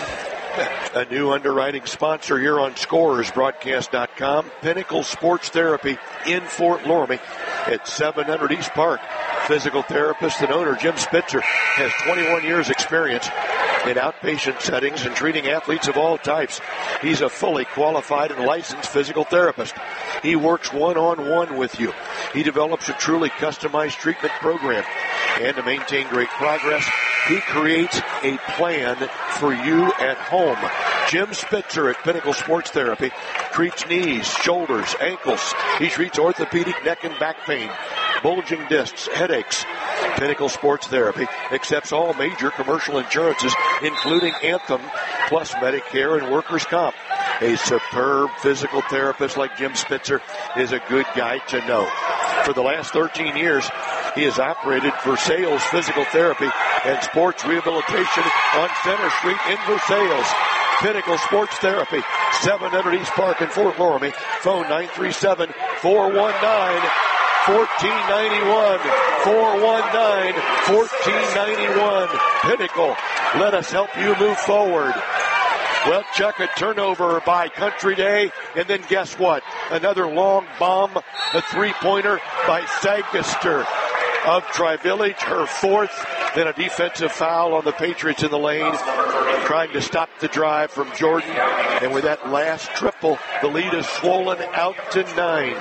A new underwriting sponsor here on Scores Broadcast dot com. Pinnacle Sports Therapy in Fort Loramie at seven hundred East Park. Physical therapist and owner Jim Spitzer has twenty-one years experience in outpatient settings and treating athletes of all types. He's a fully qualified and licensed physical therapist. He works one-on-one with you. He develops a truly customized treatment program. And to maintain great progress, he creates a plan for you at home. Jim Spitzer at Pinnacle Sports Therapy treats knees, shoulders, ankles. He treats orthopedic neck and back pain, bulging discs, headaches. Pinnacle Sports Therapy accepts all major commercial insurances, including Anthem, plus Medicare and workers' comp. A superb physical therapist like Jim Spitzer is a good guy to know. For the last thirteen years, he has operated Versailles Physical Therapy and Sports Rehabilitation on Center Street in Versailles. Pinnacle Sports Therapy, seven hundred East Park in Fort Loramie. Phone nine three seven, four one nine, one four nine one. four one nine, one four nine one. Pinnacle, let us help you move forward. Well, Chuck, a turnover by Country Day, and then guess what? Another long bomb, a three-pointer by Sagaster of Tri-Village, her fourth. Then a defensive foul on the Patriots in the lane, trying to stop the drive from Jordan. And with that last triple, the lead is swollen out to nine.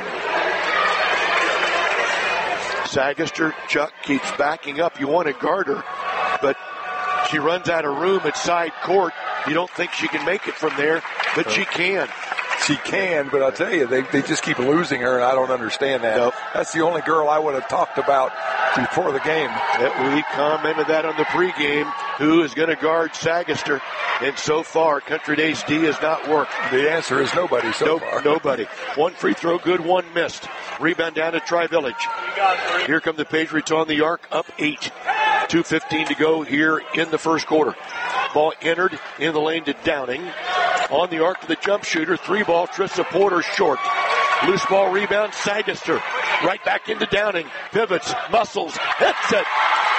Sagaster, Chuck, keeps backing up. You want to guard her, but she runs out of room at side court. You don't think she can make it from there, but she can. She can, but I'll tell you, they, they just keep losing her, and I don't understand that. Nope. That's the only girl I would have talked about before the game. We commented that on the pregame. Who is going to guard Sagaster? And so far, Country Day's D has not worked. The answer is nobody so nope, far. Nobody. One free throw good, one missed. Rebound down to Tri-Village. Here come the Patriots on the arc, up eight. two fifteen to go here in the first quarter. Ball entered in the lane to Downing. On the arc to the jump shooter. Three ball, Trissa Porter short. Loose ball rebound, Sagaster. Right back into Downing. Pivots, muscles, hits it.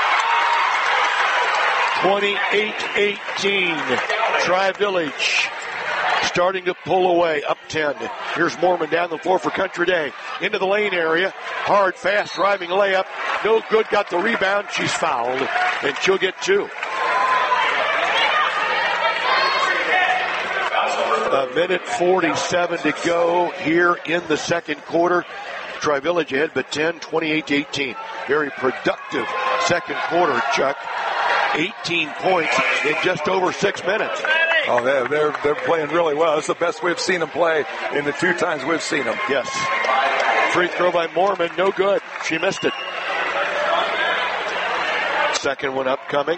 twenty-eight eighteen. Tri-Village starting to pull away, up ten. Here's Mormon down the floor for Country Day. Into the lane area. Hard, fast, driving layup. No good, got the rebound. She's fouled, and she'll get two. A minute forty-seven to go here in the second quarter. Tri-Village ahead, but ten, twenty-eight to eighteen. Very productive second quarter, Chuck. eighteen points in just over six minutes. Oh, they're, they're, they're playing really well. It's the best we've seen them play in the two times we've seen them. Yes. Free throw by Mormon, no good. She missed it. Second one upcoming.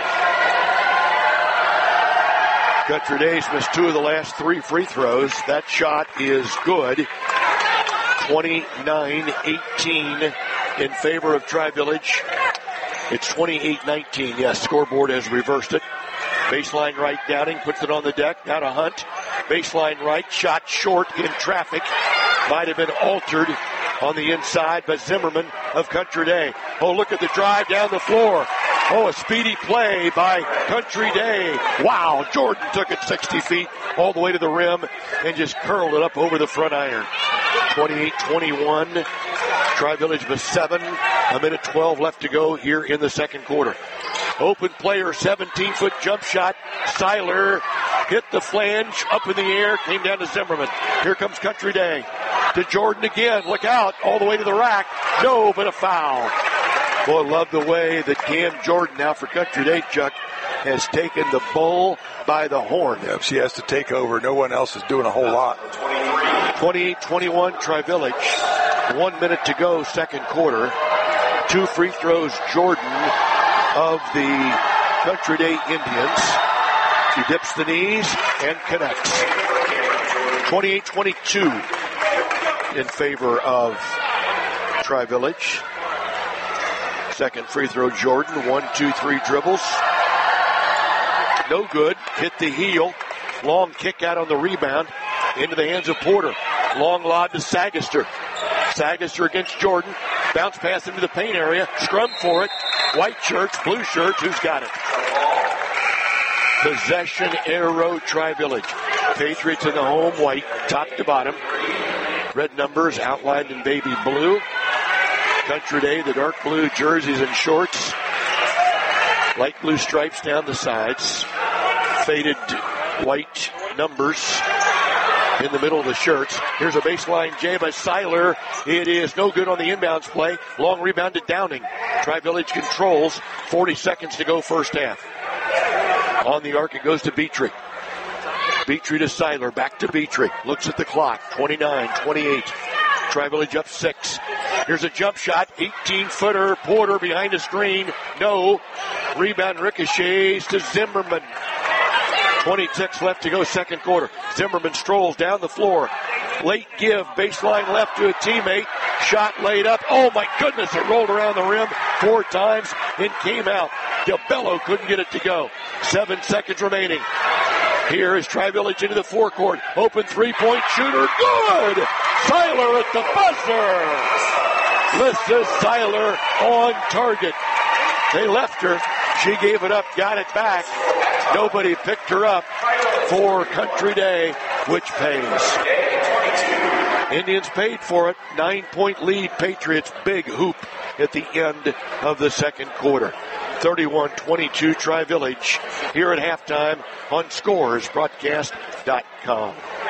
Country Days missed two of the last three free throws. That shot is good. twenty-nine eighteen in favor of Tri-Village. It's twenty-eight nineteen. Yes, scoreboard has reversed it. Baseline right, Downing puts it on the deck. Now to Hunt. Baseline right, shot short in traffic. Might have been altered on the inside by Zimmerman of Country Day. Oh, look at the drive down the floor. Oh, a speedy play by Country Day. Wow, Jordan took it sixty feet all the way to the rim and just curled it up over the front iron. twenty-eight twenty-one. Tri-Village with seven. A minute twelve left to go here in the second quarter. Open player, seventeen-foot jump shot. Seiler hit the flange, up in the air, came down to Zimmerman. Here comes Country Day. To Jordan again. Look out, all the way to the rack. No, but a foul. Boy, love the way that Cam Jordan, now for Country Day, Chuck, has taken the bull by the horn. Yep, she has to take over. No one else is doing a whole lot. twenty-eight twenty-one Tri-Village. One minute to go, second quarter. Two free throws, Jordan of the Country Day Indians. She dips the knees and connects. twenty-eight twenty-two in favor of Tri-Village. Second free throw, Jordan. One, two, three dribbles. No good. Hit the heel. Long kick out on the rebound. Into the hands of Porter. Long lob to Sagister. Sagister against Jordan. Bounce pass into the paint area. Scrum for it. White shirts, blue shirts. Who's got it? Possession, Air Road, Tri-Village. Patriots in the home white, top to bottom. Red numbers outlined in baby blue. Country Day, the dark blue jerseys and shorts. Light blue stripes down the sides. Faded white numbers in the middle of the shirts. Here's a baseline jam by Seiler. It is no good on the inbounds play. Long rebound to Downing. Tri-Village controls. forty seconds to go first half. On the arc, it goes to Beatrick. Beatrick to Seiler. Back to Beatrick. Looks at the clock. twenty-nine twenty-eight. Tri-Village up six. Here's a jump shot. eighteen-footer. Porter behind the screen. No. Rebound ricochets to Zimmerman. twenty-six left to go, second quarter. Zimmerman strolls down the floor. Late give, baseline left to a teammate. Shot laid up. Oh my goodness, it rolled around the rim four times and came out. DeBello couldn't get it to go. Seven seconds remaining. Here is Tri-Village into the forecourt. Open three-point shooter. Good! Seiler at the buzzer. Lissa Seiler on target. They left her. She gave it up, got it back. Nobody picked her up for Country Day, which pays. Indians paid for it. Nine-point lead, Patriots. Big hoop at the end of the second quarter. thirty-one twenty-two Tri-Village here at halftime on scores broadcast dot com.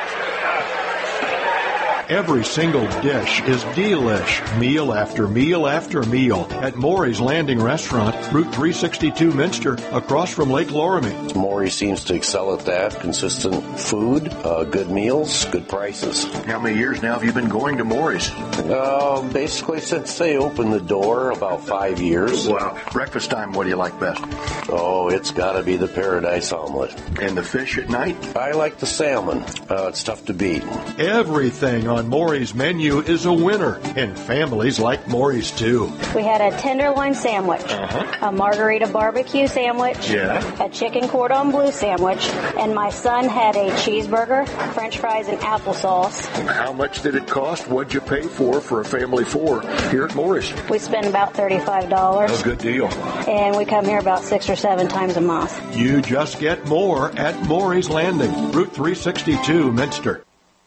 Every single dish is delish, meal after meal after meal at Maury's Landing Restaurant, Route three sixty-two Minster, across from Lake Loramie. Maury seems to excel at that. Consistent food, uh, good meals, good prices. How many years now have you been going to Maury's? Uh, basically since they opened the door, about five years. Wow. Breakfast time, what do you like best? Oh, it's got to be the Paradise Omelet. And the fish at night? I like the salmon. Uh, it's tough to beat. Everything on Maury's menu is a winner, and families like Maury's too. We had a tenderloin sandwich, uh-huh. a margarita barbecue sandwich, yeah. a chicken cordon bleu sandwich, and my son had a cheeseburger, french fries, and applesauce. How much did it cost? What'd you pay for for a family four here at Maury's? We spend about thirty-five dollars. A good deal. And we come here about six or seven times a month. You just get more at Maury's Landing, Route three sixty-two Minster.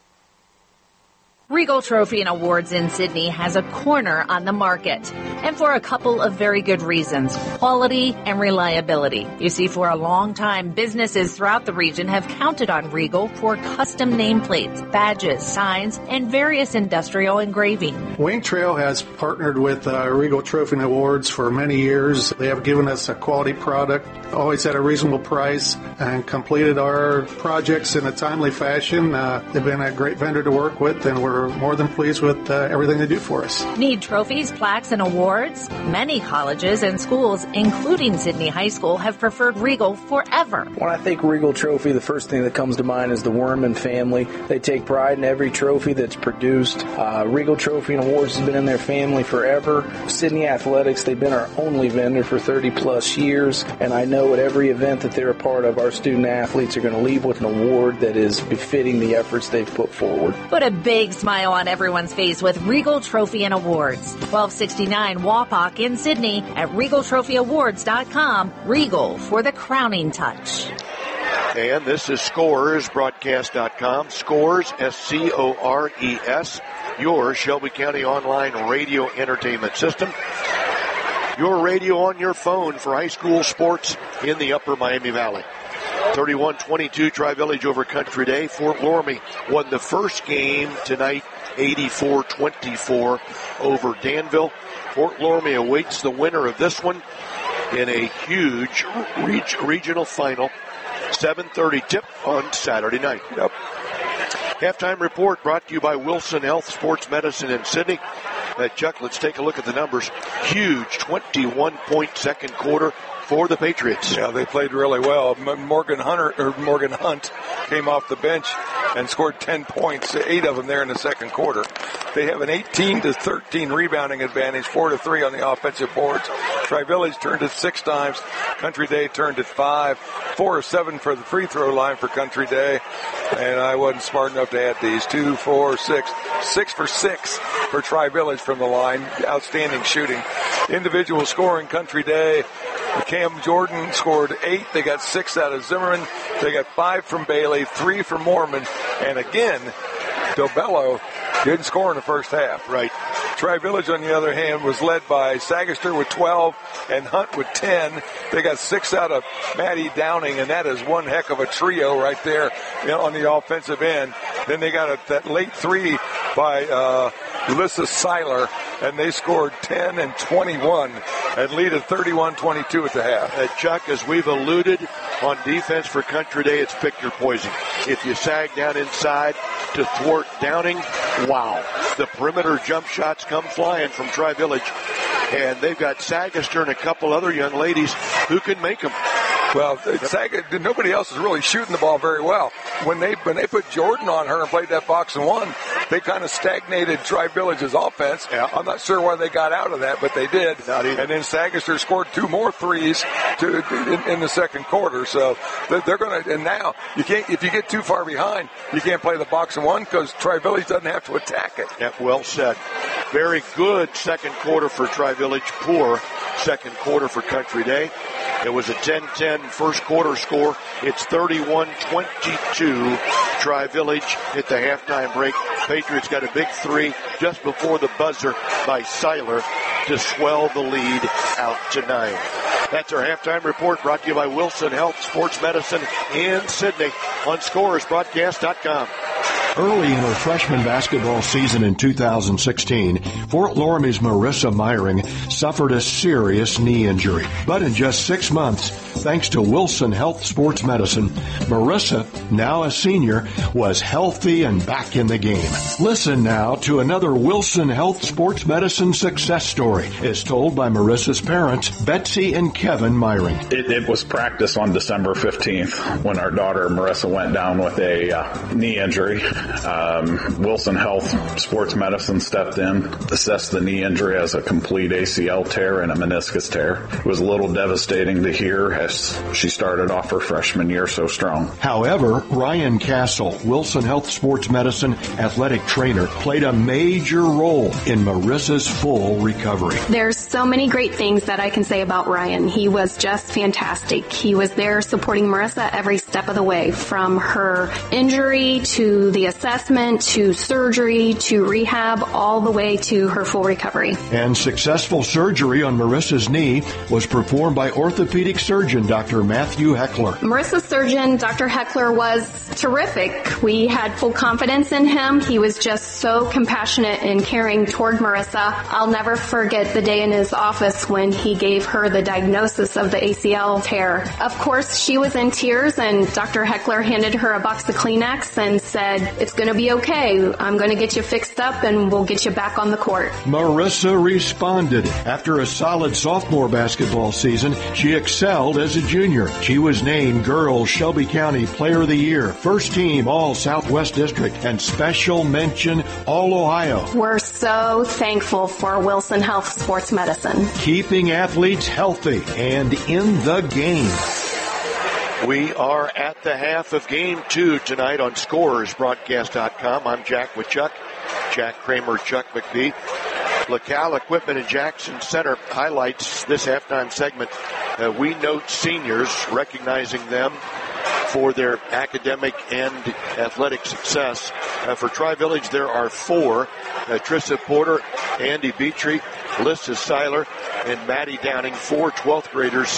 Regal Trophy and Awards in Sydney has a corner on the market, and for a couple of very good reasons: quality and reliability. You see, for a long time, businesses throughout the region have counted on Regal for custom nameplates, badges, signs, and various industrial engraving. Wayne Trail has partnered with uh, Regal Trophy and Awards for many years. They have given us a quality product, always at a reasonable price, and completed our projects in a timely fashion. Uh, they've been a great vendor to work with, and we're more than pleased with uh, everything they do for us. Need trophies, plaques, and awards? Many colleges and schools, including Sydney High School, have preferred Regal forever. When I think Regal Trophy, the first thing that comes to mind is the Werman family. They take pride in every trophy that's produced. Uh, Regal Trophy and Awards has been in their family forever. Sydney Athletics, they've been our only vendor for thirty plus years, and I know at every event that they're a part of, our student athletes are going to leave with an award that is befitting the efforts they've put forward. Put a big smile on everyone's face with Regal Trophy and Awards. twelve sixty-nine Wapak in Sydney at regal trophy awards dot com. Regal for the crowning touch. And this is scores broadcast dot com. Scores, S C O R E S, your Shelby County online radio entertainment system. Your radio on your phone for high school sports in the upper Miami Valley. thirty-one twenty-two Tri-Village over Country Day. Fort Loramie won the first game tonight, eighty-four twenty-four over Danville. Fort Loramie awaits the winner of this one in a huge reg- regional final. seven thirty tip on Saturday night. Yep. Halftime report brought to you by Wilson Health Sports Medicine in Sydney. Uh, Chuck, let's take a look at the numbers. Huge twenty-one point second quarter for the Patriots. Yeah, they played really well. Morgan Hunter or Morgan Hunt came off the bench and scored ten points, eight of them there in the second quarter. They have an eighteen to thirteen rebounding advantage, four to three on the offensive boards. Tri-Village turned it six times. Country Day turned it five. Four or seven for the free throw line for Country Day. And I wasn't smart enough to add these. Two, four, six. Six for six for Tri-Village from the line. Outstanding shooting. Individual scoring, Country Day. Cam Jordan scored eight. They got six out of Zimmerman. They got five from Bailey, three from Mormon. And again, Dobello didn't score in the first half. Right. Tri-Village, on the other hand, was led by Sagaster with twelve and Hunt with ten. They got six out of Maddie Downing, and that is one heck of a trio right there on the offensive end. Then they got a, that late three by uh, Alyssa Seiler, and they scored ten and twenty-one and lead at thirty-one twenty-two at the half. Uh, Chuck, as we've alluded, on defense for Country Day, it's pick your poison. If you sag down inside to thwart Downing, wow. The perimeter jump shots come flying from Tri-Village. And they've got Sagaster and a couple other young ladies who can make them. Well, Sag, nobody else is really shooting the ball very well. When they when they put Jordan on her and played that box and one, they kind of stagnated Tri-Village's offense. Yeah. I'm not sure why they got out of that, but they did. And then Sagaster scored two more threes to, in, in the second quarter. So they're, they're going to. And now you can't. If you get too far behind, you can't play the box and one because Tri-Village doesn't have to attack it. Yeah, well said. Very good second quarter for Tri-Village. Poor second quarter for Country Day. It was a ten ten first quarter score. It's thirty-one twenty-two. Tri-Village hit the halftime break. Patriots got a big three just before the buzzer by Seiler to swell the lead out to nine. That's our halftime report brought to you by Wilson Health Sports Medicine in Sydney on Scores Broadcast dot com. Early in her freshman basketball season in two thousand sixteen, Fort Loramie's Marissa Meyering suffered a serious knee injury. But in just six months, thanks to Wilson Health Sports Medicine, Marissa, now a senior, was healthy and back in the game. Listen now to another Wilson Health Sports Medicine success story, as told by Marissa's parents, Betsy and Kevin Meyering. It, it was practice on December fifteenth when our daughter Marissa went down with a uh, knee injury. Um, Wilson Health Sports Medicine stepped in, assessed the knee injury as a complete A C L tear and a meniscus tear. It was a little devastating to hear as she started off her freshman year so strong. However, Ryan Castle, Wilson Health Sports Medicine athletic trainer, played a major role in Marissa's full recovery. There's so many great things that I can say about Ryan. He was just fantastic. He was there supporting Marissa every step of the way, from her injury to the assessment to surgery to rehab, all the way to her full recovery. And successful surgery on Marissa's knee was performed by orthopedic surgeon Doctor Matthew Heckler. Marissa's surgeon, Doctor Heckler, was terrific. We had full confidence in him. He was just so compassionate and caring toward Marissa. I'll never forget the day in his office when he gave her the diagnosis of the A C L tear. Of course, she was in tears, and Doctor Heckler handed her a box of Kleenex and said, "It's going to be okay. I'm going to get you fixed up and we'll get you back on the court." Marissa responded. After a solid sophomore basketball season, she excelled as a junior. She was named Girls Shelby County Player of the Year, First Team All Southwest District, and Special Mention All Ohio. We're so thankful for Wilson Health Sports Medicine. Keeping athletes healthy and in the game. We are at the half of game two tonight on Scores Broadcast dot com. I'm Jack with Chuck, Jack Kramer, Chuck McBee. LaCal Equipment in Jackson Center highlights this halftime segment. Uh, we note seniors, recognizing them for their academic and athletic success. Uh, for Tri-Village, there are four. Uh, Trissa Porter, Andy Beatrey, Alyssa Seiler, and Maddie Downing, four twelfth graders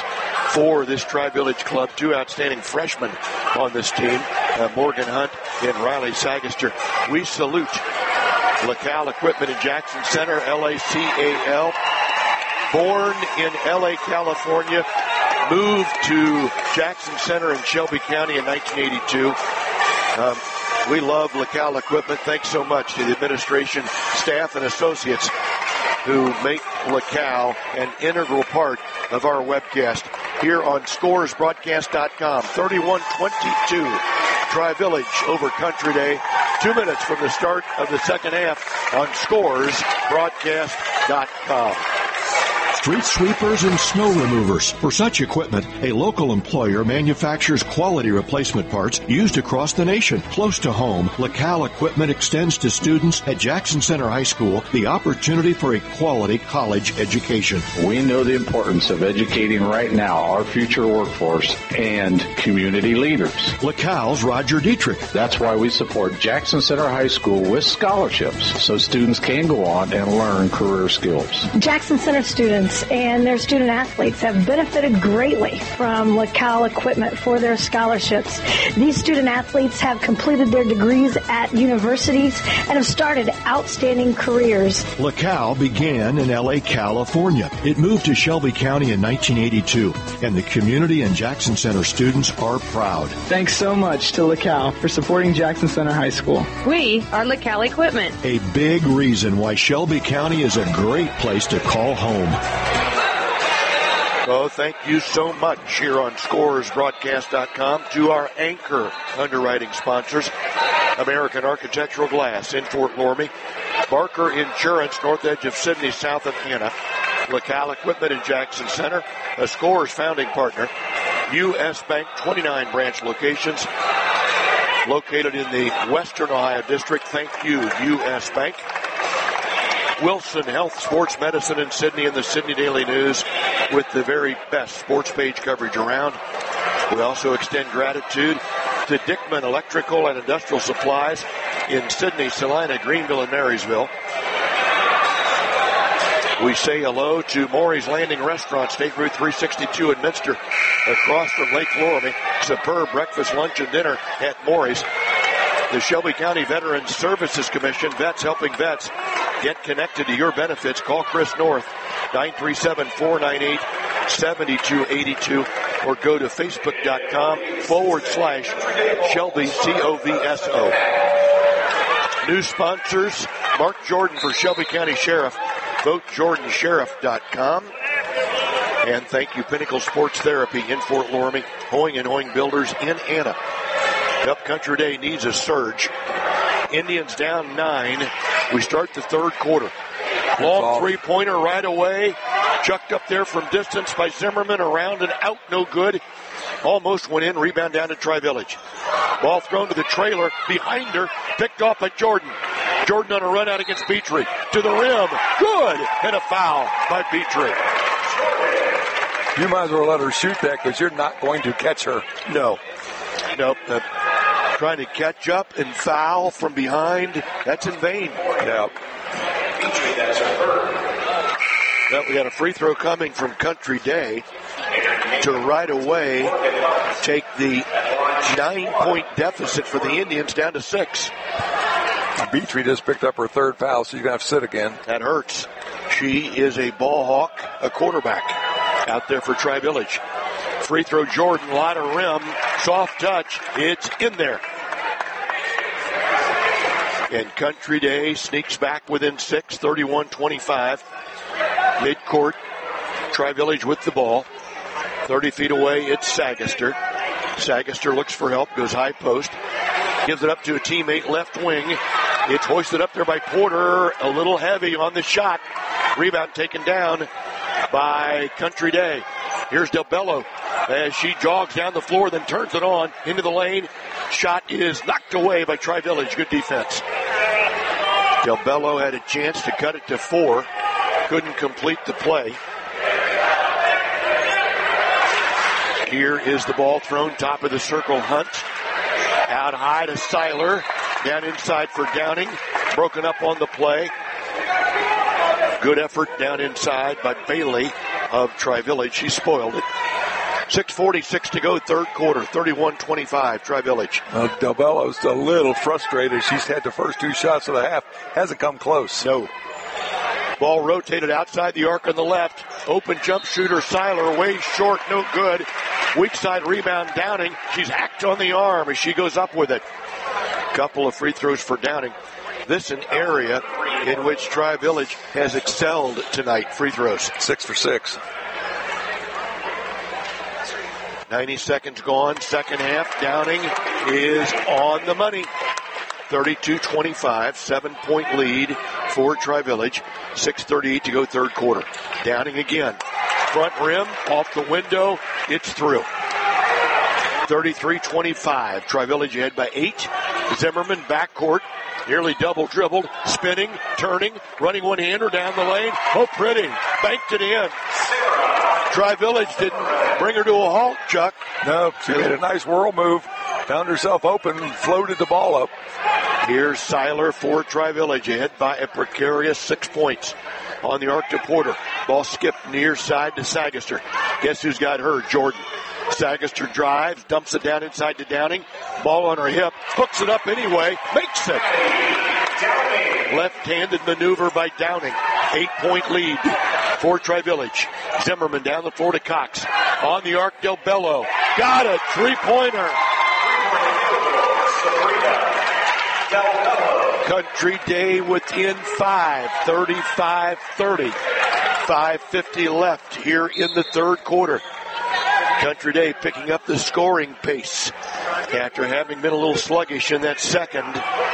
for this Tri-Village club. Two outstanding freshmen on this team, uh, Morgan Hunt and Riley Sagister. We salute LaCal Equipment in Jackson Center, L A C A L. Born in L A, California, moved to Jackson Center in Shelby County in nineteen eighty-two. Um, we love LaCal Equipment. Thanks so much to the administration, staff, and associates who make LaCal an integral part of our webcast here on Scores Broadcast dot com. thirty-one twenty-two, Tri-Village over Country Day. Two minutes from the start of the second half on Scores Broadcast dot com. Street sweepers and snow removers. For such equipment, a local employer manufactures quality replacement parts used across the nation. Close to home, LaCal Equipment extends to students at Jackson Center High School the opportunity for a quality college education. We know the importance of educating right now our future workforce and community leaders. LaCal's Roger Dietrich. That's why we support Jackson Center High School with scholarships so students can go on and learn career skills. Jackson Center students and their student athletes have benefited greatly from LaCal Equipment for their scholarships. These student athletes have completed their degrees at universities and have started outstanding careers. LaCal began in L A, California. It moved to Shelby County in nineteen eighty-two, and the community and Jackson Center students are proud. Thanks so much to LaCal for supporting Jackson Center High School. We are LaCal Equipment. A big reason why Shelby County is a great place to call home. Oh, thank you so much here on Scores Broadcast dot com to our anchor underwriting sponsors, American Architectural Glass in Fort Loramie, Barker Insurance, north edge of Sydney, south of Anna, LaCal Equipment in Jackson Center, a Scores founding partner, U S Bank, twenty-nine branch locations, located in the Western Ohio District. Thank you, U S Bank. Wilson Health Sports Medicine in Sydney and the Sydney Daily News with the very best sports page coverage around. We also extend gratitude to Dickman Electrical and Industrial Supplies in Sydney, Salina, Greenville, and Marysville. We say hello to Maury's Landing Restaurant, State Route three sixty-two in Minster, across from Lake Loramie. Superb breakfast, lunch, and dinner at Maury's. The Shelby County Veterans Services Commission, vets helping vets. Get connected to your benefits. Call Chris North, nine three seven, four nine eight, seven two eight two, or go to facebook.com forward slash Shelby C O V S O. New sponsors, Mark Jordan for Shelby County Sheriff. Vote Jordan Sheriff dot com. And thank you, Pinnacle Sports Therapy in Fort Loramie, Hoying and Hoying Builders in Anna. Upcountry Day needs a surge. Indians down nine. We start the third quarter. Long three-pointer right away. Chucked up there from distance by Zimmerman. Around and out, no good. Almost went in. Rebound down to Tri-Village. Ball thrown to the trailer. Behind her. Picked off by Jordan. Jordan on a run out against Petrie. To the rim. Good. And a foul by Petrie. You might as well let her shoot that because you're not going to catch her. No. Nope. Uh, trying to catch up and foul from behind. That's in vain. Yeah. Well, we got a free throw coming from Country Day to right away take the nine-point deficit for the Indians down to six. Petrie just picked up her third foul, so you're going to have to sit again. That hurts. She is a ball hawk, a quarterback out there for Tri-Village. Free throw Jordan, line of rim, soft touch, it's in there. And Country Day sneaks back within six, thirty-one twenty-five. Midcourt, Tri-Village with the ball. thirty feet away, it's Sagister. Sagister looks for help, goes high post. Gives it up to a teammate, left wing. It's hoisted up there by Porter, a little heavy on the shot. Rebound taken down by Country Day. Here's Del Bello as she jogs down the floor, then turns it on into the lane. Shot is knocked away by Tri-Village. Good defense. Del Bello had a chance to cut it to four. Couldn't complete the play. Here is the ball thrown, top of the circle, Hunt. Out high to Seiler. Down inside for Downing. Broken up on the play. Good effort down inside by Bailey of Tri-Village. She spoiled it. six forty-six to go, third quarter, thirty-one twenty-five, Tri-Village. Uh, Del Bello's a little frustrated. She's had the first two shots of the half. Hasn't come close. No. Ball rotated outside the arc on the left. Open jump shooter, Seiler, way short, no good. Weak side rebound, Downing. She's hacked on the arm as she goes up with it. Couple of free throws for Downing. This an area in which Tri-Village has excelled tonight. Free throws. Six for six. ninety seconds gone, second half. Downing is on the money. thirty-two twenty-five, seven-point lead for Tri-Village. six thirty-eight to go, third quarter. Downing again. Front rim, off the window, it's through. thirty-three twenty-five, Tri-Village ahead by eight. Zimmerman backcourt, nearly double dribbled, spinning, turning, running one-hander down the lane. Oh, pretty, banked it in. Tri-Village didn't bring her to a halt, Chuck. No, she made a nice whirl move, found herself open, floated the ball up. Here's Seiler for Tri-Village, ahead by a precarious six points. On the arc to Porter. Ball skipped near side to Sagister. Guess who's got her? Jordan. Sagister drives, dumps it down inside to Downing. Ball on her hip, hooks it up anyway, makes it. Left-handed maneuver by Downing. Eight-point lead for Tri-Village. Zimmerman down the floor to Cox. On the arc, Del Bello. Got it, three-pointer. Country Day within five, thirty-five thirty. five fifty left here in the third quarter. Country Day picking up the scoring pace after having been a little sluggish in that second.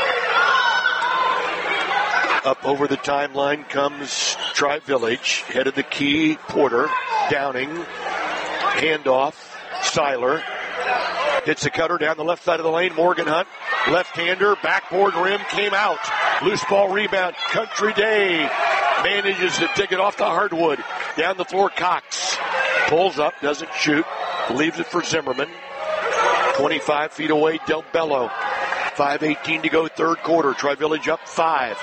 Up over the timeline comes Tri-Village. Head of the key, Porter. Downing. Handoff. Seiler. Hits a cutter down the left side of the lane. Morgan Hunt. Left-hander. Backboard rim came out. Loose ball rebound. Country Day manages to dig it off the hardwood. Down the floor, Cox. Pulls up. Doesn't shoot. Leaves it for Zimmerman. twenty-five feet away, Del Bello. five eighteen to go, third quarter. Tri-Village up five.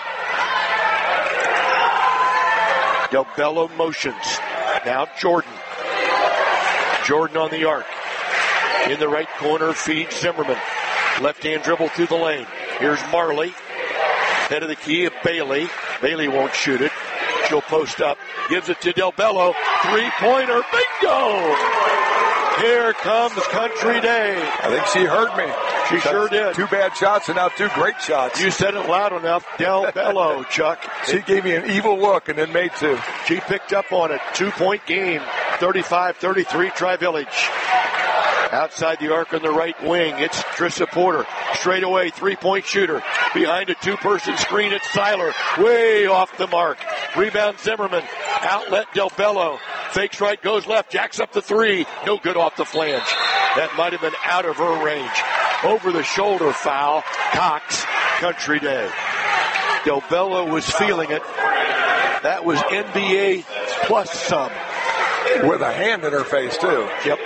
Del Bello motions. Now Jordan. Jordan on the arc. In the right corner, feeds Zimmerman. Left-hand dribble through the lane. Here's Marley. Head of the key, Bailey. Bailey won't shoot it. She'll post up. Gives it to Del Bello. Three-pointer. Bingo! Here comes Country Day. I think she heard me. She That's sure did. Two bad shots and now two great shots. You said it loud enough. Del Bello, Chuck. She gave me an evil look and then made two. She picked up on it. Two-point game. thirty-five thirty-three Tri-Village. Outside the arc on the right wing, it's Trissa Porter. Straight away, three-point shooter. Behind a two-person screen, it's Seiler. Way off the mark. Rebound Zimmerman. Outlet Del Bello. Fakes right, goes left, jacks up the three. No good off the flange. That might have been out of her range. Over the shoulder foul. Cox, Country Day. Del Bello was feeling it. That was N B A plus some. With a hand in her face, too. Yep.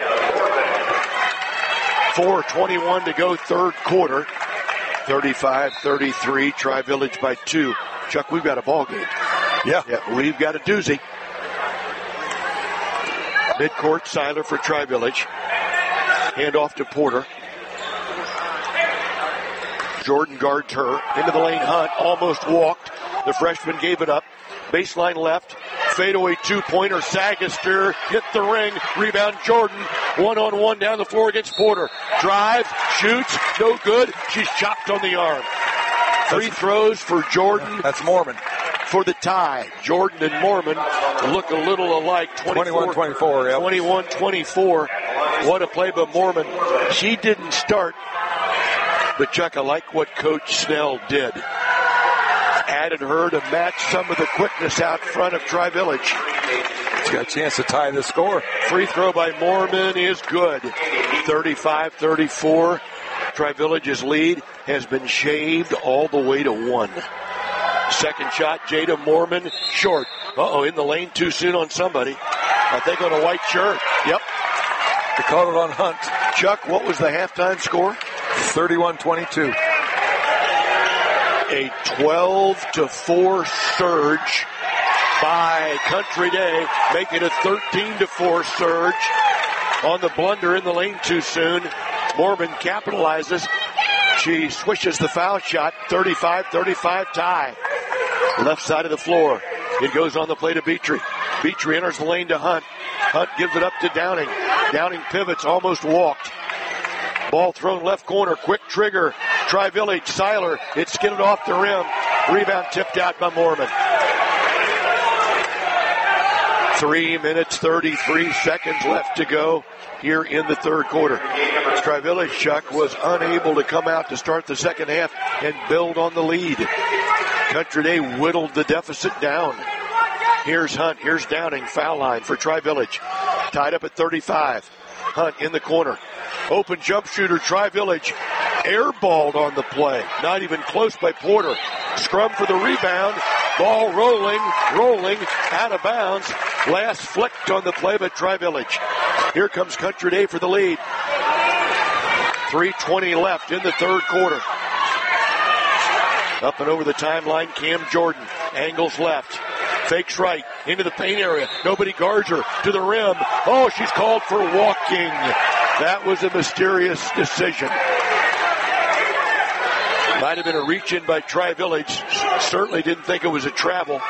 four twenty-one to go, third quarter. thirty-five thirty-three, Tri-Village by two. Chuck, we've got a ball game. Yeah. yeah we've got a doozy. Midcourt, Seiler for Tri-Village. Hand off to Porter. Jordan guards her. Into the lane, Hunt. Almost walked. The freshman gave it up. Baseline left. Fadeaway two-pointer. Sagister hit the ring. Rebound Jordan. One-on-one down the floor against Porter. Drives. Shoots. No good. She's chopped on the arm. Free throws for Jordan. That's Mormon. For the tie. Jordan and Mormon look a little alike. twenty-one twenty-four. Yep. twenty-one twenty-four. What a play by Mormon. She didn't start. But Chuck, I like what Coach Snell did. Added her to match some of the quickness out front of Tri-Village. She's got a chance to tie the score. Free throw by Mormon is good. thirty-five thirty-four. Tri-Village's lead has been shaved all the way to one. Second shot, Jada Mormon, short. Uh-oh, in the lane too soon on somebody. I think on a white shirt. Yep. They called it on Hunt. Chuck, what was the halftime score? thirty-one twenty-two. A twelve to four surge by Country Day, making a thirteen to four surge. on the blunder in the lane too soon. Mormon capitalizes. She swishes the foul shot. thirty-five thirty-five tie. Left side of the floor. It goes on the play to Beatrice. Beatrice enters the lane to Hunt. Hunt gives it up to Downing. Downing pivots, almost walked. Ball thrown left corner. Quick trigger. Tri-Village. Seiler. It skidded off the rim. Rebound tipped out by Mormon. Three minutes, thirty-three seconds left to go here in the third quarter. Tri-Village, Chuck, was unable to come out to start the second half and build on the lead. Country Day whittled the deficit down. Here's Hunt. Here's Downing. Foul line for Tri-Village. Tied up at thirty-five. Hunt in the corner. Open jump shooter, Tri-Village. Airballed on the play. Not even close by Porter. Scrum for the rebound. Ball rolling, rolling, out of bounds. Last flicked on the play by Tri-Village. Here comes Country Day for the lead. three twenty left in the third quarter. Up and over the timeline, Cam Jordan. Angles left. Fakes right. Into the paint area. Nobody guards her. To the rim. Oh, she's called for walking. That was a mysterious decision. Might have been a reach-in by Tri-Village. Certainly didn't think it was a travel.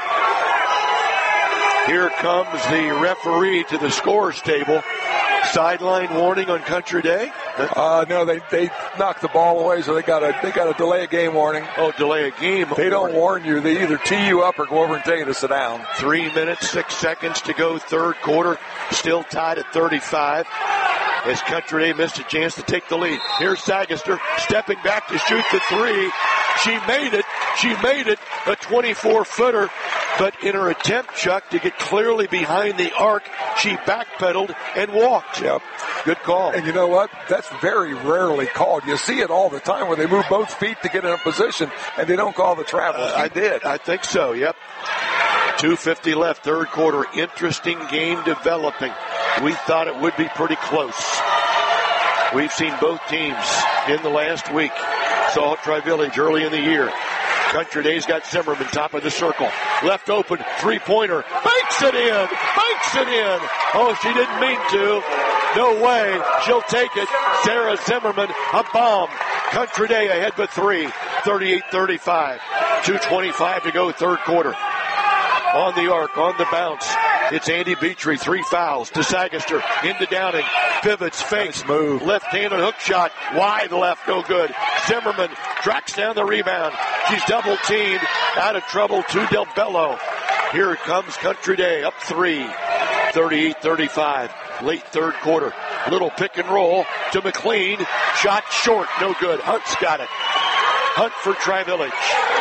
Here comes the referee to the scorer's table. Sideline warning on Country Day. Uh, no, they they knocked the ball away, so they got a they got a delay a game warning. Oh, delay a game. They don't warn you. They either tee you up or go over and tell you to sit down. Three minutes, six seconds to go. Third quarter, still tied at thirty-five. As Country Day missed a chance to take the lead. Here's Sagaster stepping back to shoot the three. She made it. She made it. A twenty-four footer. But in her attempt, Chuck, to get clearly behind the arc, she backpedaled and walked. Yep. Good call. And you know what? That's very rarely called. You see it all the time where they move both feet to get in a position, and they don't call the travel. Uh, I did. I think so, yep. two fifty left, third quarter. Interesting game developing. We thought it would be pretty close. We've seen both teams in the last week. Saw Tri-Village early in the year. Country Day's got Zimmerman, top of the circle. Left open, three-pointer. Banks it in! Banks it in! Oh, she didn't mean to. No way. She'll take it. Sarah Zimmerman, a bomb. Country Day ahead by three. thirty-eight thirty-five. two twenty-five to go, third quarter. On the arc, on the bounce. It's Andy Beatrice, three fouls to Sagaster, into Downing, pivots, fakes, nice move. Left-handed hook shot, wide left, no good. Zimmerman tracks down the rebound. She's double-teamed, out of trouble to Del Bello. Here comes Country Day, up three, thirty-eight thirty-five, late third quarter. Little pick and roll to McLean, shot short, no good. Hunt's got it. Hunt for Tri-Village.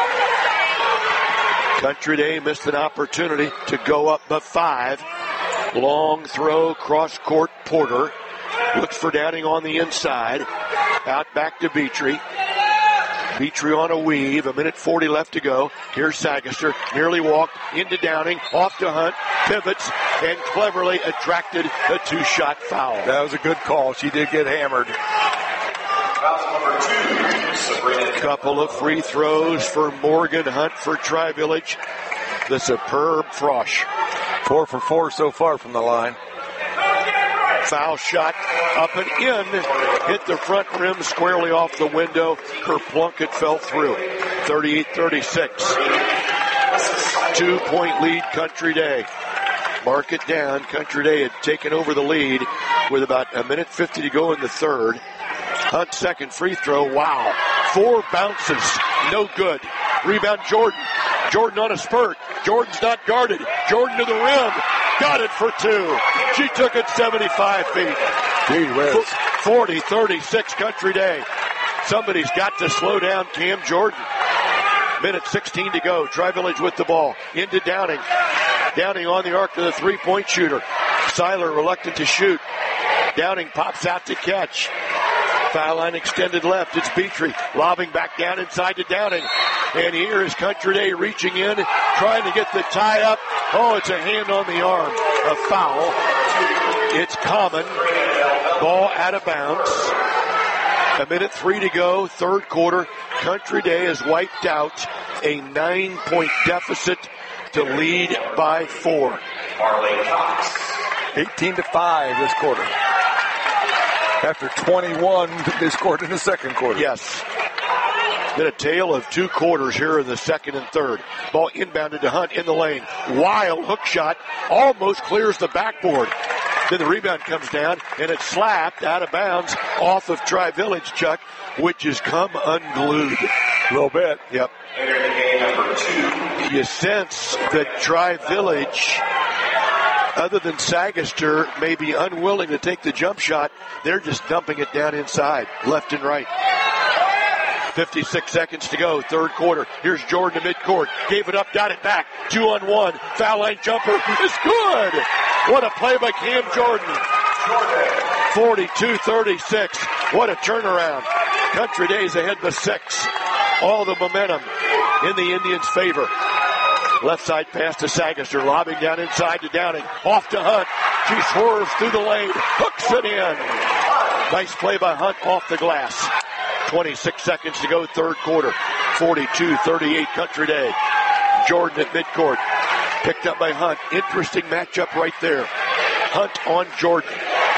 Country Day missed an opportunity to go up by five. Long throw, cross court, Porter. Looks for Downing on the inside. Out back to Beatrice. Beatrice on a weave. A minute forty left to go. Here's Sagaster. Nearly walked into Downing. Off to Hunt. Pivots and cleverly attracted a two-shot foul. That was a good call. She did get hammered. Couple of free throws for Morgan Hunt for Tri-Village. The superb Frosch. Four for four so far from the line. Foul shot up and in. Hit the front rim squarely off the window. Her Plunkett fell through. thirty-eight thirty-six. Two-point lead, Country Day. Mark it down. Country Day had taken over the lead with about a minute fifty to go in the third. Hunt second free throw. Wow. Four bounces. No good. Rebound Jordan. Jordan on a spurt. Jordan's not guarded. Jordan to the rim. Got it for two. She took it seventy-five feet. Gee whiz. forty thirty-six Country Day. Somebody's got to slow down Cam Jordan. Minute sixteen to go. Tri-Village with the ball. Into Downing. Downing on the arc to the three-point shooter. Seiler reluctant to shoot. Downing pops out to catch. Foul line extended left. It's Beatrice lobbing back down inside to Downing. And here is Country Day reaching in, trying to get the tie up. Oh, it's a hand on the arm. A foul. It's common. Ball out of bounds. A minute three to go, third quarter. Country Day has wiped out a nine-point deficit to lead by four. eighteen to five this quarter. After twenty-one, they scored in the second quarter. Yes. Been a tale of two quarters here in the second and third. Ball inbounded to Hunt in the lane. Wild hook shot. Almost clears the backboard. Then the rebound comes down, and it's slapped out of bounds off of Tri-Village, Chuck, which has come unglued. A little bit. Yep. You sense that Tri-Village, other than Sagaster, may be unwilling to take the jump shot. They're just dumping it down inside, left and right. fifty-six seconds to go, third quarter. Here's Jordan to midcourt. Gave it up, got it back. Two on one. Foul line jumper is good. What a play by Cam Jordan. forty-two thirty-six. What a turnaround. Country Days ahead by six. All the momentum in the Indians' favor. Left side pass to Sagaster, lobbing down inside to Downing. Off to Hunt. She swerves through the lane, hooks it in. Nice play by Hunt off the glass. twenty-six seconds to go, third quarter. forty-two thirty-eight Country Day. Jordan at midcourt. Picked up by Hunt. Interesting matchup right there. Hunt on Jordan.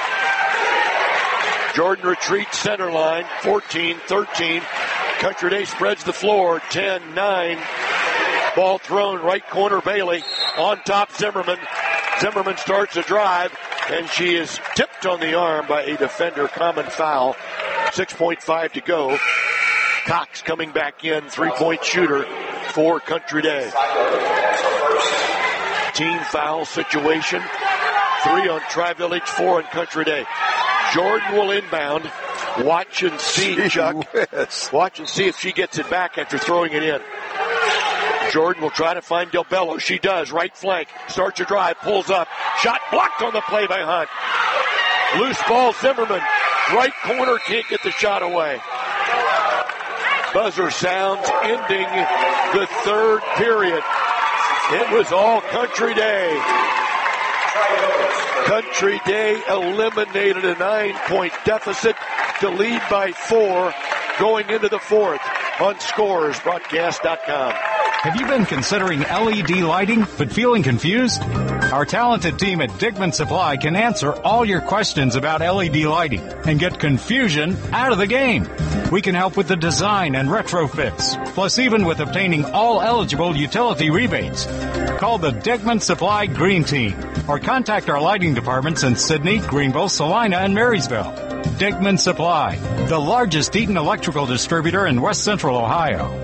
Jordan retreats center line. fourteen thirteen. Country Day spreads the floor. ten nine. Ball thrown right corner Bailey. On top Zimmerman. Zimmerman starts a drive, and she is tipped on the arm by a defender. Common foul. six point five to go. Cox coming back in. Three-point shooter for Country Day. Team foul situation. Three on Tri-Village, four on Country Day. Jordan will inbound. Watch and see, Chuck. Watch and see if she gets it back after throwing it in. Jordan will try to find Del Bello. She does. Right flank. Starts a drive. Pulls up. Shot blocked on the play by Hunt. Loose ball, Zimmerman. Right corner. Can't get the shot away. Buzzer sounds ending the third period. It was all Country Day. Country Day eliminated a nine-point deficit to lead by four going into the fourth on Scores Broadcast dot com. Have you been considering L E D lighting but feeling confused? Our talented team at Dickman Supply can answer all your questions about L E D lighting and get confusion out of the game. We can help with the design and retrofits, plus even with obtaining all eligible utility rebates. Call the Dickman Supply Green Team or contact our lighting departments in Sydney, Greenville, Salina, and Marysville. Dickman Supply, the largest Eaton electrical distributor in West Central Ohio.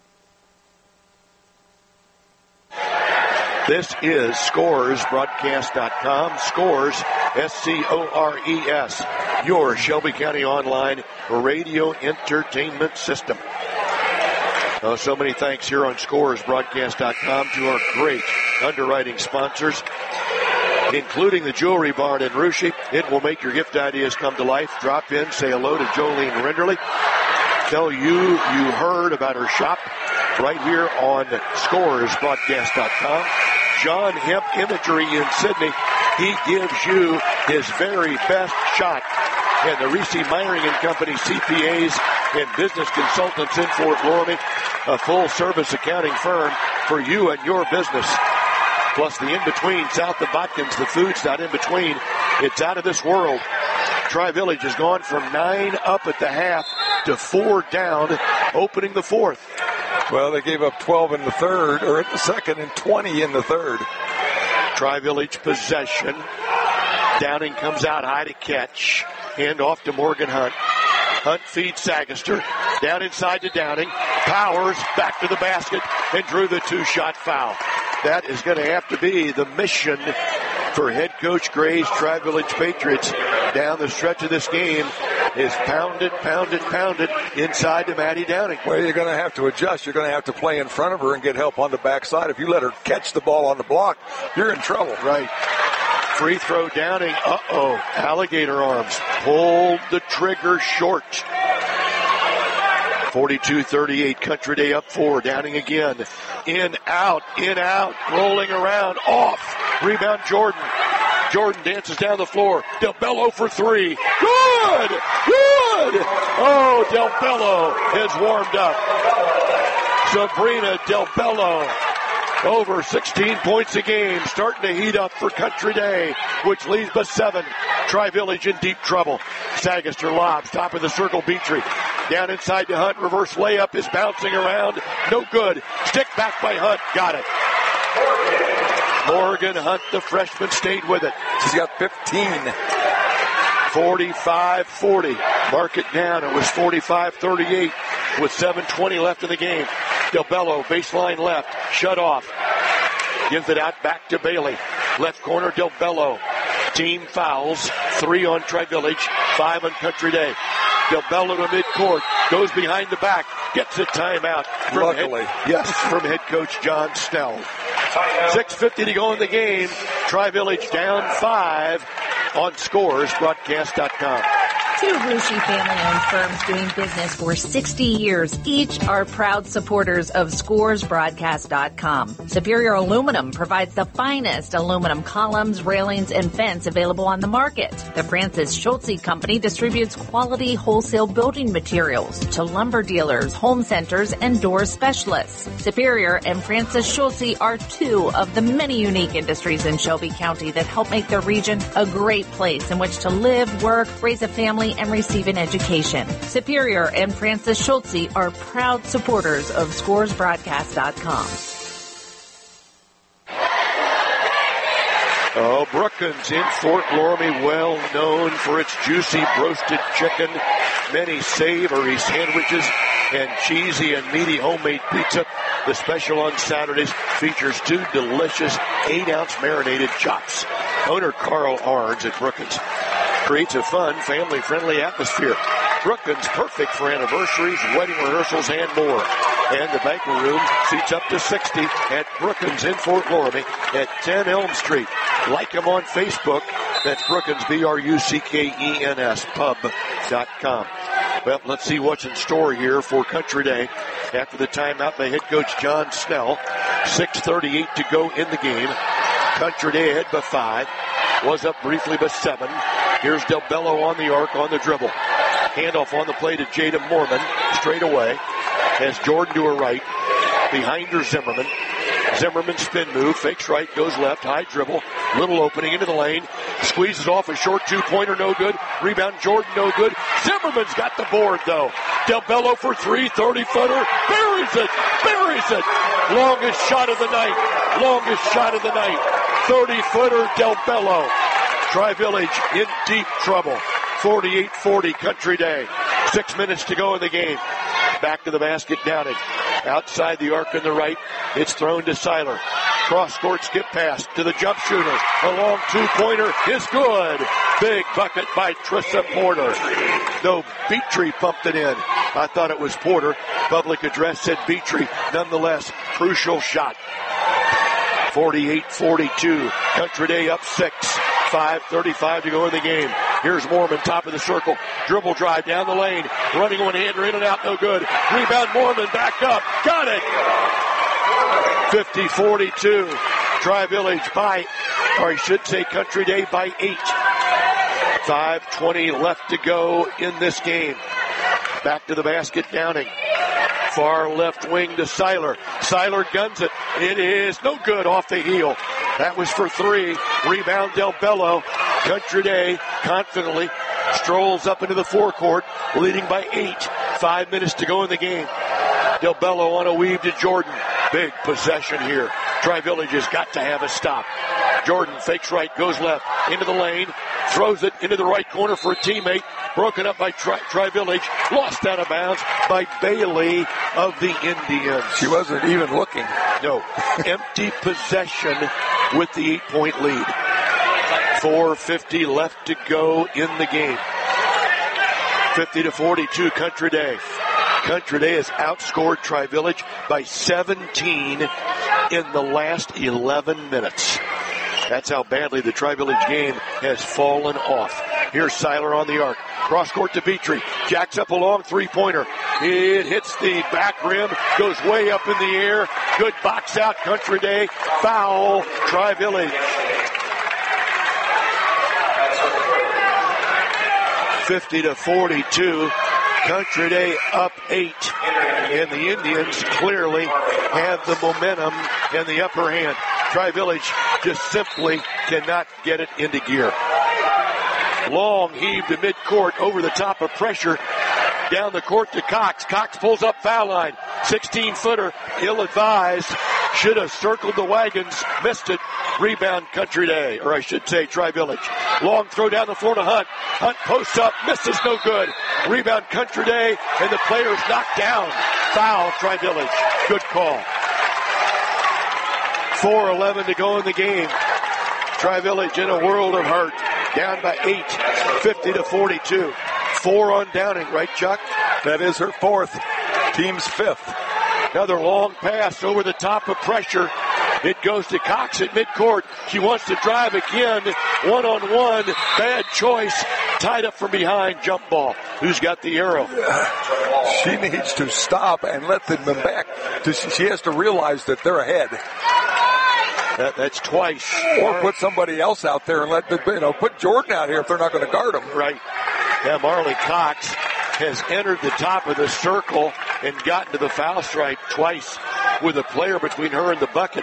This is Scores Broadcast dot com. Scores, S C O R E S, your Shelby County Online radio entertainment system. Oh, so many thanks here on Scores Broadcast dot com to our great underwriting sponsors, including the Jewelry Barn in Russia. It will make your gift ideas come to life. Drop in, say hello to Jolene Renderly. Tell you you heard about her shop right here on Scores Broadcast dot com. John Hemp Imagery in Sydney. He gives you his very best shot. And the Reese Myring and Company C P As and business consultants in Fort Loramie, a full-service accounting firm for you and your business. Plus the in-between, south of Botkins, the food's not in between. It's out of this world. Tri-Village has gone from nine up at the half to four down, opening the fourth. Well, they gave up twelve in the third, or at the second, and twenty in the third. Tri-Village possession. Downing comes out high to catch. Hand off to Morgan Hunt. Hunt feeds Sagaster. Down inside to Downing. Powers back to the basket and drew the two-shot foul. That is going to have to be the mission for head coach Gray's Tri-Village Patriots down the stretch of this game is pound it, pound it, pound it inside to Maddie Downing. Well, you're going to have to adjust. You're going to have to play in front of her and get help on the backside. If you let her catch the ball on the block, you're in trouble. Right. Free throw Downing. Uh-oh. Alligator arms. Pulled the trigger short. forty-two thirty-eight. Country Day up four. Downing again. In, out, in, out. Rolling around. Off. Rebound Jordan. Jordan dances down the floor. Del Bello for three. Good! Good! Oh, Del Bello has warmed up. Sabrina Del Bello. Over sixteen points a game. Starting to heat up for Country Day, which leads by seven. Tri-Village in deep trouble. Sagaster lobs, top of the circle, Beatry. Down inside to Hunt, reverse layup is bouncing around. No good. Stick back by Hunt. Got it. Morgan Hunt, the freshman, stayed with it. She's got fifteen. forty-five forty. Mark it down. It was forty-five thirty-eight with seven twenty left in the game. Del Bello, baseline left, shut off. Gives it out back to Bailey. Left corner, Del Bello. Team fouls. Three on Tri-Village, five on Country Day. Del Bello to midcourt. Goes behind the back. Gets a timeout. From Luckily. Head, yes, from head coach John Snell. six fifty to go in the game. Tri-Village down five on Scores Broadcast dot com. Two Rushi family-owned firms doing business for sixty years. Each are proud supporters of Scores Broadcast dot com. Superior Aluminum provides the finest aluminum columns, railings, and fence available on the market. The Francis Schultze Company distributes quality wholesale building materials to lumber dealers, home centers, and door specialists. Superior and Francis Schultze are two of the many unique industries in Shelby County that help make the region a great place in which to live, work, raise a family, and receive an education. Superior and Francis Schultze are proud supporters of Scores Broadcast dot com. Oh, Brookins in Fort Loramie, well known for its juicy roasted chicken, many savory sandwiches, and cheesy and meaty homemade pizza. The special on Saturdays features two delicious eight-ounce marinated chops. Owner Carl Arns at Brookins creates a fun, family-friendly atmosphere. Brookins, perfect for anniversaries, wedding rehearsals, and more. And the banquet room seats up to sixty at Brookins in Fort Loramie at ten Elm Street. Like them on Facebook. That's Brookins, B R U C K E N S, pub dot com. Well, let's see what's in store here for Country Day. After the timeout by head coach John Snell. six thirty-eight to go in the game. Country Day ahead by five. Was up briefly by seven. Here's Del Bello on the arc on the dribble. Handoff on the play to Jada Mormon. Straight away. Has Jordan to her right. Behind her Zimmerman. Zimmerman spin move. Fakes right. Goes left. High dribble. Little opening into the lane. Squeezes off a short two-pointer. No good. Rebound Jordan. No good. Zimmerman's got the board though. Del Bello for three. thirty-footer. Buries it. Buries it. Longest shot of the night. Longest shot of the night. thirty-footer Del Bello. Tri-Village in deep trouble. forty-eight forty Country Day. Six minutes to go in the game. Back to the basket, Downing. Outside the arc on the right. It's thrown to Seiler. Cross court skip pass to the jump shooter. A long two-pointer is good. Big bucket by Trissa Porter. Though Beatry pumped it in. I thought it was Porter. Public address said Beatry. Nonetheless, crucial shot. forty-eight forty-two. Country Day up six. five thirty-five to go in the game. Here's Mormon, top of the circle. Dribble drive down the lane. Running one hander in and out, no good. Rebound Mormon, back up. Got it! fifty forty-two. Tri-Village by, or I should say Country Day by eight. five twenty left to go in this game. Back to the basket, Downing. Far left wing to Seiler. Seiler guns it. It is no good off the heel. That was for three. Rebound Del Bello. Country Day confidently strolls up into the forecourt, leading by eight. Five minutes to go in the game. Del Bello on a weave to Jordan. Big possession here. Tri-Village has got to have a stop. Jordan fakes right, goes left, into the lane, throws it into the right corner for a teammate. Broken up by Tri- Tri-Village. Lost out of bounds by Bailey of the Indians. She wasn't even looking. No. Empty possession with the eight-point lead. four fifty left to go in the game. fifty to forty-two, Country Day. Country Day has outscored Tri-Village by seventeen in the last eleven minutes. That's how badly the Tri-Village game has fallen off. Here's Seiler on the arc. Cross court to Beatry. Jacks up a long three-pointer. It hits the back rim. Goes way up in the air. Good box out, Country Day. Foul, Tri-Village. fifty to forty-two. Country Day up eight. And the Indians clearly have the momentum and the upper hand. Tri-Village just simply cannot get it into gear. Long heave to midcourt over the top of pressure. Down the court to Cox. Cox pulls up foul line. sixteen-footer, ill-advised. Should have circled the wagons. Missed it. Rebound Country Day, or I should say Tri-Village. Long throw down the floor to Hunt. Hunt posts up. Misses, no good. Rebound Country Day, and the player's knocked down. Foul Tri-Village. Good call. four eleven to go in the game. Tri-Village in a world of hurt. Down by eight, fifty to forty-two. Four on Downing, right, Chuck? That is her fourth. Team's fifth. Another long pass over the top of pressure. It goes to Cox at midcourt. She wants to drive again. One-on-one. Bad choice. Tied up from behind. Jump ball. Who's got the arrow? She needs to stop and let them back. She has to realize that they're ahead. That, that's twice. Or put somebody else out there and let the, you know, put Jordan out here if they're not going to guard him. Right. Yeah, Marley Cox has entered the top of the circle and gotten to the foul stripe twice with a player between her and the bucket.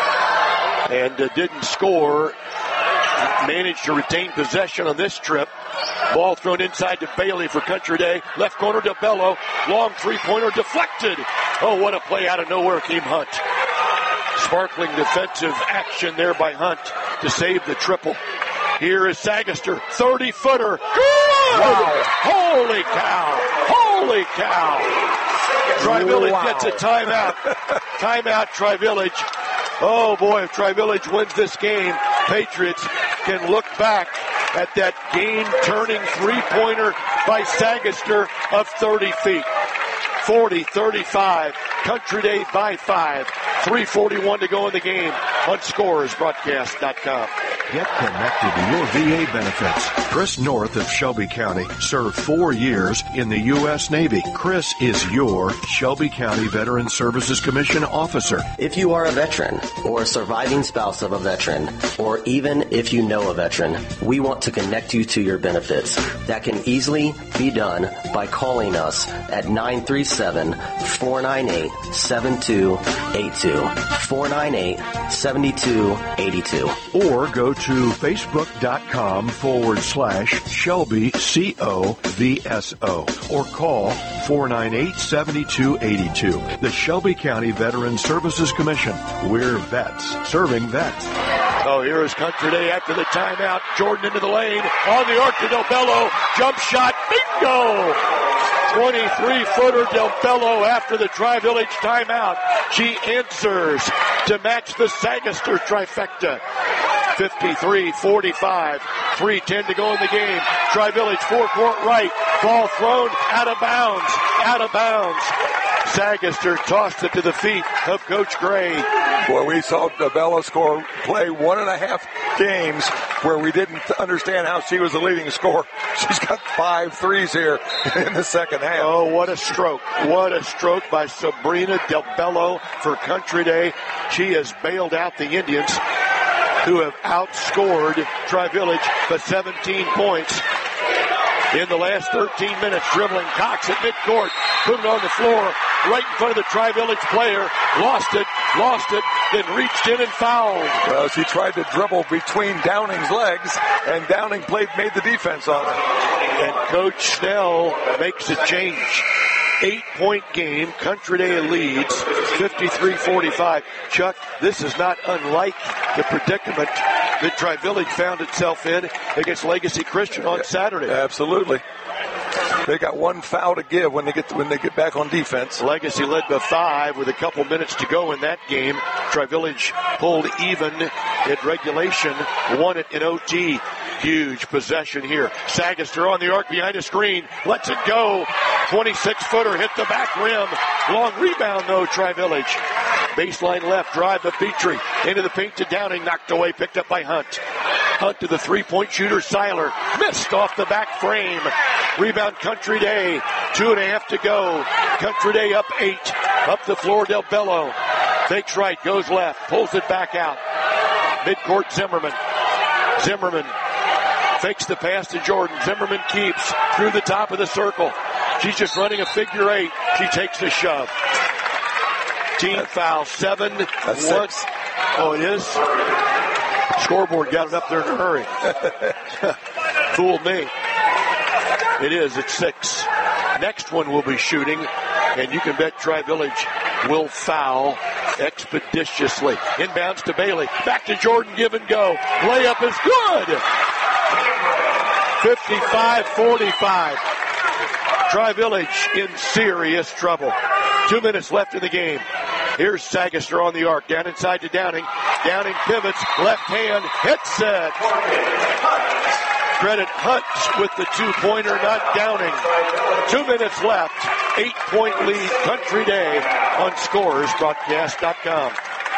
And uh, didn't score. Managed to retain possession on this trip. Ball thrown inside to Bailey for Country Day. Left corner to Bello. Long three-pointer deflected. Oh, what a play out of nowhere came Hunt. Sparkling defensive action there by Hunt to save the triple. Here is Sagaster, thirty-footer. Good! Wow. Holy cow. Holy cow. Tri-Village wow. gets a timeout. Timeout, Tri-Village. Oh, boy, if Tri-Village wins this game, Patriots can look back at that game-turning three-pointer by Sagaster of thirty feet. forty thirty-five. Country Day by five. three forty-one to go in the game on scores broadcast dot com. Get connected to your V A benefits. Chris North of Shelby County served four years in the U S Navy. Chris is your Shelby County Veteran Services Commission officer. If you are a veteran or a surviving spouse of a veteran, or even if you know a veteran, we want to connect you to your benefits. That can easily be done by calling us at nine three seven, four nine eight, seven two eight two. four nine eight, seven two eight two. Or go to facebook.com forward slash Shelby C O V S O or call four nine eight, seven two eight two. The Shelby County Veteran Services Commission. We're vets serving vets. Oh, here is Country Day after the timeout. Jordan into the lane. On the arc to Del Bello. Jump shot. Bingo! twenty-three-footer Del Bello after the Tri-Village timeout. She answers to match the Sagaster trifecta. fifty-three forty-five. three ten to go in the game. Tri-Village four-court right. Ball thrown out of bounds. Out of bounds. Sagaster tossed it to the feet of Coach Gray. Boy, we saw Bello score play one and a half games where we didn't understand how she was the leading scorer. She's got five threes here in the second half. Oh, what a stroke. What a stroke by Sabrina Del Bello for Country Day. She has bailed out the Indians, who have outscored Tri-Village by seventeen points. In the last thirteen minutes, dribbling Cox at midcourt, put it on the floor, right in front of the Tri-Village player, lost it, lost it, then reached in and fouled. Well, she tried to dribble between Downing's legs, and Downing played, made the defense on her. And Coach Snell makes a change. Eight-point game. Country Day leads fifty-three forty-five. Chuck, this is not unlike the predicament that Tri-Village found itself in against Legacy Christian on Saturday. Absolutely. They got one foul to give when they get to, when they get back on defense. Legacy led by five with a couple minutes to go in that game. Tri-Village pulled even at regulation, won it in O T. Huge possession here. Sagaster on the arc behind a screen. Lets it go. twenty-six-footer hit the back rim. Long rebound, though, Tri-Village. Baseline left, drive by Petrie. Into the paint to Downing. Knocked away, picked up by Hunt. Hunt to the three-point shooter, Seiler. Missed off the back frame. Rebound, Country Day. Two and a half to go. Country Day up eight. Up the floor, Del Bello. Fakes right, goes left. Pulls it back out. Midcourt, Zimmerman. Zimmerman fakes the pass to Jordan. Zimmerman keeps through the top of the circle. She's just running a figure eight. She takes the shove. Team foul. Seven. That's one. Six. Oh, it is? Scoreboard got it up there in a hurry. Fooled me. It is at six. Next one will be shooting, and you can bet Tri-Village will foul expeditiously. Inbounds to Bailey. Back to Jordan, give and go. Layup is good. fifty-five forty-five. Tri-Village in serious trouble. Two minutes left in the game. Here's Sagaster on the arc. Down inside to Downing. Downing pivots. Left hand. Hits it. Credit Hunt with the two-pointer, not Downing. Two minutes left. Eight-point lead, Country Day on Scores Broadcast dot com.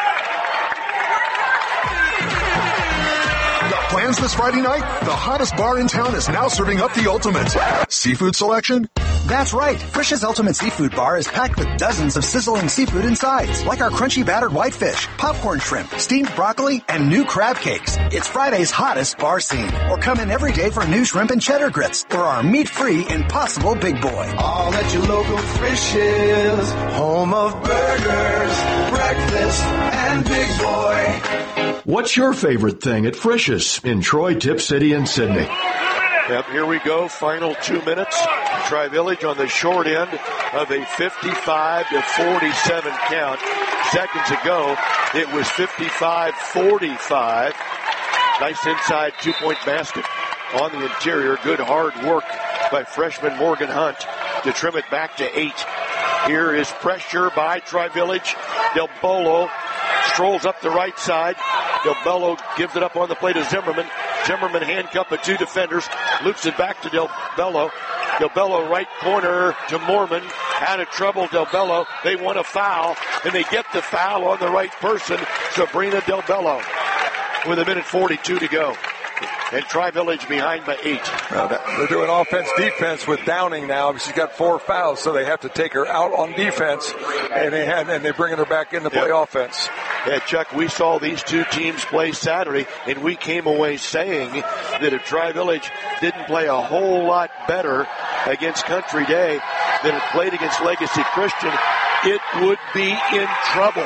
Plans this Friday night? The hottest bar in town is now serving up the ultimate seafood selection. That's right. Frisch's Ultimate Seafood Bar is packed with dozens of sizzling seafood and sides, like our crunchy battered whitefish, popcorn shrimp, steamed broccoli, and new crab cakes. It's Friday's hottest bar scene. Or come in every day for new shrimp and cheddar grits, or our meat-free Impossible Big Boy. All at your local Frisch's, home of burgers, breakfast, and Big Boy. What's your favorite thing at Frisch's in Troy, Tip City, and Sydney? Yep, here we go. Final two minutes. Tri-Village on the short end of a fifty-five to forty-seven count. Seconds ago, it was fifty-five forty-five. Nice inside two-point basket on the interior. Good hard work by freshman Morgan Hunt to trim it back to eight. Here is pressure by Tri-Village. Del Bolo strolls up the right side. Del Bello gives it up on the play to Zimmerman. Zimmerman handcuffed with two defenders. Loops it back to Del Bello. Del Bello right corner to Mormon. Out of trouble, Del Bello. They want a foul, and they get the foul on the right person, Sabrina Del Bello, with a minute forty-two to go. And Tri-Village behind by eight. Well, that, they're doing offense-defense with Downing now. She's got four fouls, so they have to take her out on defense, and they had, and they're bringing her back in to play yep. offense. Yeah, Chuck, we saw these two teams play Saturday, and we came away saying that if Tri-Village didn't play a whole lot better against Country Day than it played against Legacy Christian, it would be in trouble.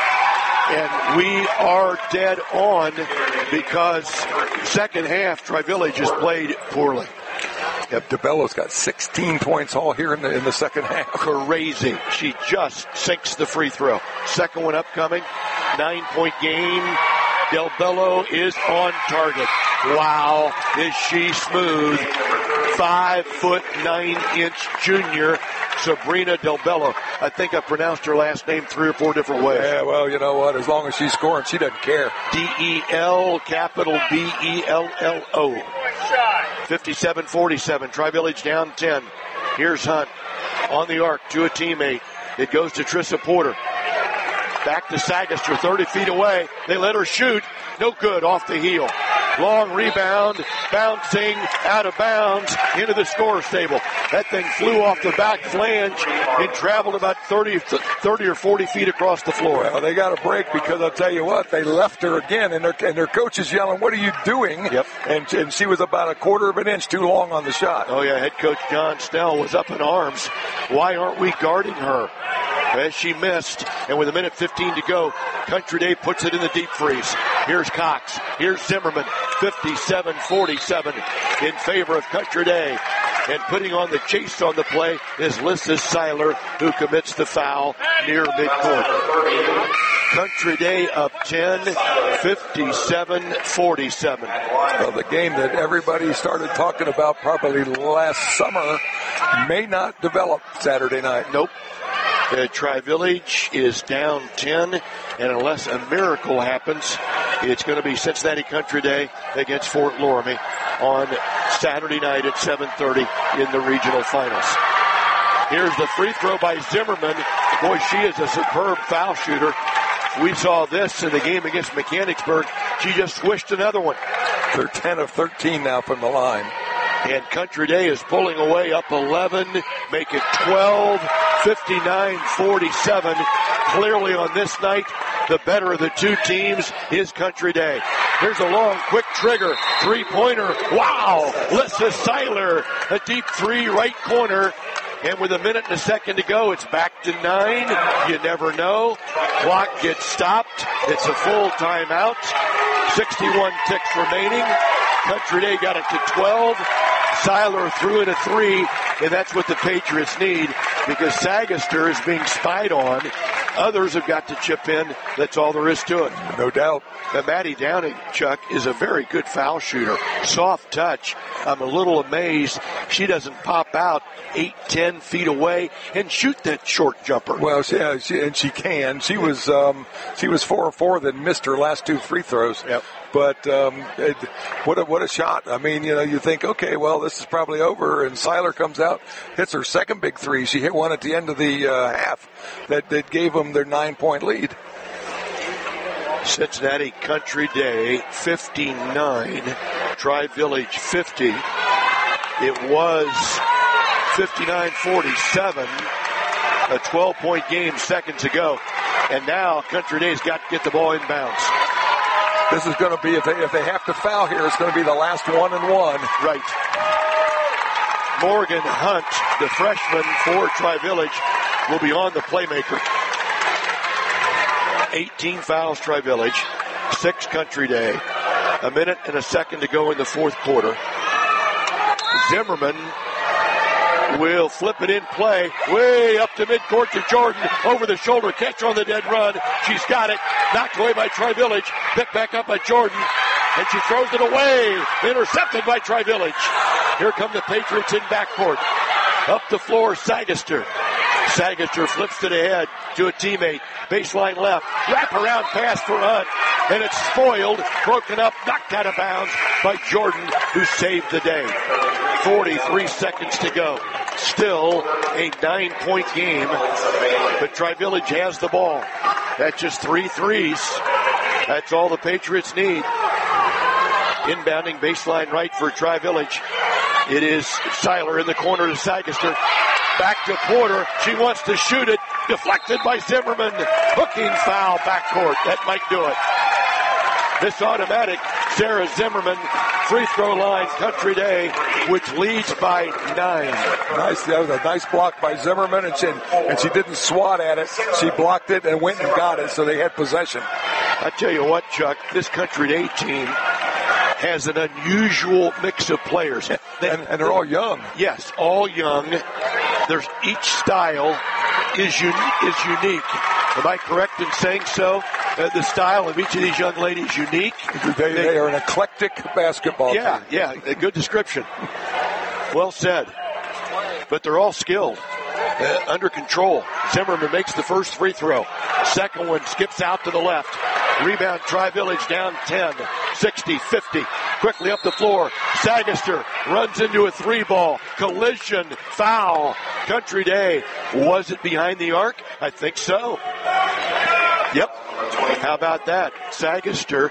And we are dead on because second half, Tri-Village has played poorly. Yep, DeBello's got sixteen points all here in the in the second half. Crazy. She just sinks the free throw. Second one upcoming. Nine-point game. Del Bello is on target. Wow, is she smooth. Five foot nine inch junior Sabrina Del Bello. I think I pronounced her last name three or four different ways. Yeah, well, you know what? As long as she's scoring, she doesn't care. D E L, capital B E L L O. fifty-seven forty-seven. Tri-Village down ten. Here's Hunt on the arc to a teammate. It goes to Trissa Porter. Back to Sagaster, thirty feet away. They let her shoot. No good, off the heel. Long rebound, bouncing out of bounds into the scorer's table. That thing flew off the back flange and traveled about thirty, thirty or forty feet across the floor. Well, they got a break because I'll tell you what, they left her again, and their, and their coach is yelling, "What are you doing?" Yep. And, and she was about a quarter of an inch too long on the shot. Oh, yeah, head coach John Snell was up in arms. Why aren't we guarding her? As she missed, and with a minute fifteen to go, Country Day puts it in the deep freeze. Here's Cox. Here's Zimmerman. fifty-seven forty-seven in favor of Country Day. And putting on the chase on the play is Lyssa Seiler, who commits the foul near midcourt. Country Day up ten, fifty-seven forty-seven. Well, the game that everybody started talking about probably last summer may not develop Saturday night. Nope. Uh, Tri-Village is down ten, and unless a miracle happens, it's going to be Cincinnati Country Day against Fort Loramie on Saturday night at seven thirty in the regional finals. Here's the free throw by Zimmerman. Boy, she is a superb foul shooter. We saw this in the game against Mechanicsburg. She just swished another one. They're ten of thirteen now from the line. And Country Day is pulling away up eleven, make it twelve, fifty-nine forty-seven. Clearly on this night, the better of the two teams is Country Day. Here's a long, quick trigger, three-pointer. Wow! Lyssa Seiler, a deep three, right corner. And with a minute and a second to go, it's back to nine. You never know. Clock gets stopped. It's a full timeout. sixty-one ticks remaining. Country Day got it to twelve. Seiler threw in a three, and that's what the Patriots need because Sagaster is being spied on. Others have got to chip in. That's all there is to it. No doubt. Now, Maddie Downing, Chuck, is a very good foul shooter. Soft touch. I'm a little amazed she doesn't pop out eight, ten feet away and shoot that short jumper. Well, yeah, she, and she can. She was um, she was four or four that missed her last two free throws. Yep. But um, it, what a what a shot! I mean, you know, you think, okay, well, this is probably over, and Seiler comes out, hits her second big three. She hit one at the end of the uh, half that that gave them their nine point lead. Cincinnati Country Day fifty-nine, Tri-Village fifty. It was fifty-nine forty-seven, a twelve-point game seconds ago, and now Country Day's got to get the ball inbounds. This is going to be, if they, if they have to foul here, it's going to be the last one and one. Right. Morgan Hunt, the freshman for Tri-Village, will be on the playmaker. eighteen fouls Tri-Village, six Country Day. A minute and a second to go in the fourth quarter. Zimmerman will flip it in play, way up to midcourt to Jordan, over the shoulder, catch on the dead run. She's got it, knocked away by Tri-Village, picked back up by Jordan, and she throws it away, intercepted by Tri-Village. Here come the Patriots in backcourt. Up the floor, Sagaster. Sagaster flips it ahead to a teammate, baseline left, wrap around pass for Hunt, and it's spoiled, broken up, knocked out of bounds by Jordan, who saved the day. forty-three seconds to go. Still a nine-point game, but Tri-Village has the ball. That's just three threes. That's all the Patriots need. Inbounding baseline right for Tri-Village. It is Seiler in the corner to Sagaster. Back to Porter. She wants to shoot it. Deflected by Zimmerman. Hooking foul backcourt. That might do it. This automatic, Sarah Zimmerman, free throw line, Country Day, which leads by nine. Nice, that was a nice block by Zimmerman, and she, and she didn't swat at it. She blocked it and went and got it, so they had possession. I tell you what, Chuck, this Country Day team has an unusual mix of players. They, and, and they're all young. Yes, all young. There's each style is unique. Is unique. Am I correct in saying so? Uh, the style of each of these young ladies unique. They, they, they are an eclectic basketball yeah, team. Yeah, yeah, a good description. Well said. But they're all skilled, uh, under control. Zimmerman makes the first free throw. Second one skips out to the left. Rebound, Tri-Village down ten, sixty fifty. Quickly up the floor. Sagaster runs into a three ball. Collision, foul. Country Day. Was it behind the arc? I think so. Yep. How about that? Sagaster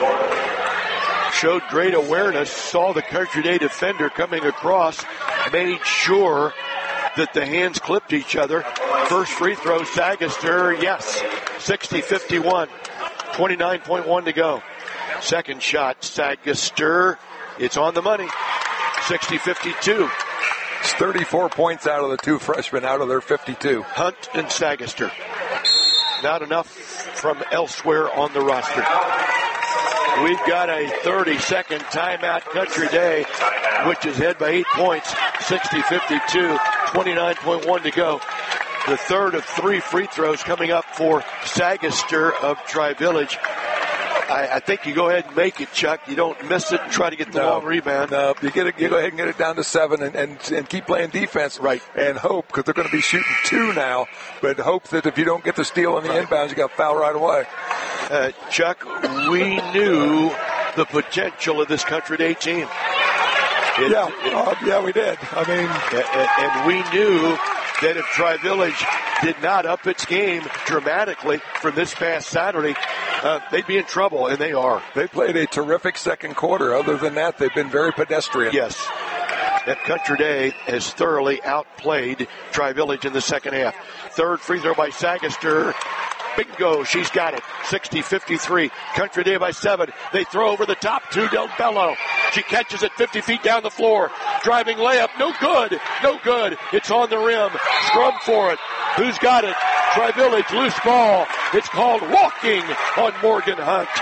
showed great awareness, saw the Country Day defender coming across, made sure that the hands clipped each other. First free throw, Sagaster, yes. sixty fifty-one. twenty-nine point one to go. Second shot, Sagaster. It's on the money. sixty fifty-two. It's thirty-four points out of the two freshmen out of their fifty-two. Hunt and Sagaster. Not enough from elsewhere on the roster. We've got a thirty-second timeout, Country Day, which is ahead by eight points. sixty fifty-two. twenty-nine point one to go. The third of three free throws coming up for Sagaster of Tri-Village. I, I think you go ahead and make it, Chuck. You don't miss it and try to get the no, long rebound. No, you get it. You go ahead and get it down to seven, and, and, and keep playing defense, right? And hope, because they're going to be shooting two now. But hope that if you don't get the steal on the right. inbounds, you got foul right away. Uh, Chuck, we knew the potential of this Country Day team. It, yeah, it, uh, yeah, we did. I mean, and, and we knew that if Tri-Village did not up its game dramatically from this past Saturday, uh, they'd be in trouble, and they are. They played a terrific second quarter. Other than that, they've been very pedestrian. Yes. That Country Day has thoroughly outplayed Tri-Village in the second half. Third free throw by Sagaster. Bingo, she's got it. sixty fifty-three. Country Day by seven. They throw over the top to Del Bello. She catches it fifty feet down the floor. Driving layup. No good. No good. It's on the rim. Scrum for it. Who's got it? Tri-Village, loose ball. It's called walking on Morgan Hunt.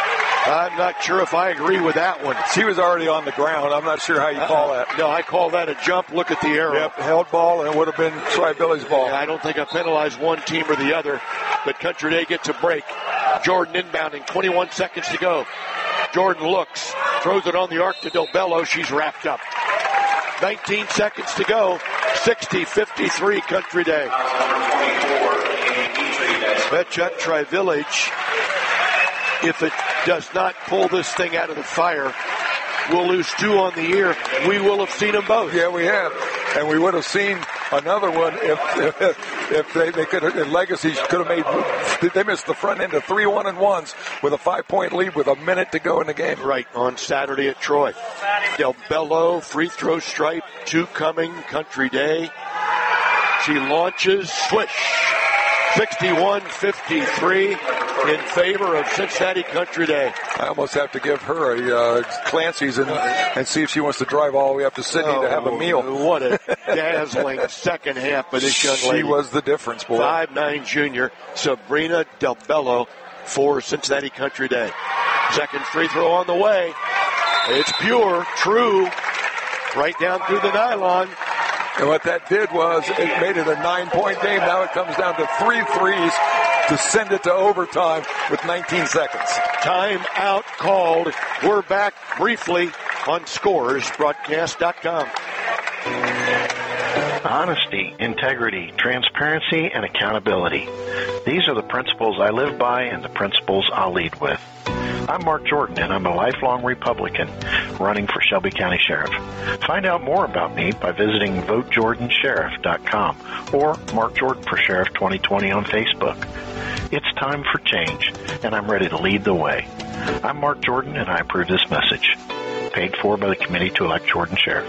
I'm not sure if I agree with that one. She was already on the ground. I'm not sure how you call that. No, I call that a jump. Look at the arrow. Yep, held ball, and it would have been Tri-Village ball. Yeah, I don't think I penalized one team or the other, but Country Day gets a break. Jordan inbounding, twenty-one seconds to go. Jordan looks, throws it on the arc to Del Bello. She's wrapped up. nineteen seconds to go. sixty fifty-three Country Day. Betcha Tri-Village, if it does not pull this thing out of the fire, we'll lose two on the year. We will have seen them both. Yeah, we have. And we would have seen another one if if, if they, they could have, Legacy could have made, they missed the front end of three one and ones with a five-point lead with a minute to go in the game. Right, on Saturday at Troy. Del Bello, free throw stripe, two coming, Country Day. She launches, swish. sixty-one fifty-three in favor of Cincinnati Country Day. I almost have to give her a uh, Clancy's and, and see if she wants to drive all the way up to Sydney oh, to have a meal. What a dazzling second half by this young lady. She was the difference, boy. five nine junior Sabrina Del Bello for Cincinnati Country Day. Second free throw on the way. It's pure, true, right down through the nylon. And what that did was it made it a nine-point game. Now it comes down to three threes to send it to overtime with nineteen seconds. Timeout called. We're back briefly on Scores Broadcast dot com. Honesty, integrity, transparency, and accountability. These are the principles I live by and the principles I'll lead with. I'm Mark Jordan, and I'm a lifelong Republican running for Shelby County Sheriff. Find out more about me by visiting vote jordan sheriff dot com or Mark Jordan for Sheriff twenty twenty on Facebook. It's time for change, and I'm ready to lead the way. I'm Mark Jordan, and I approve this message. Paid for by the Committee to Elect Jordan Sheriff.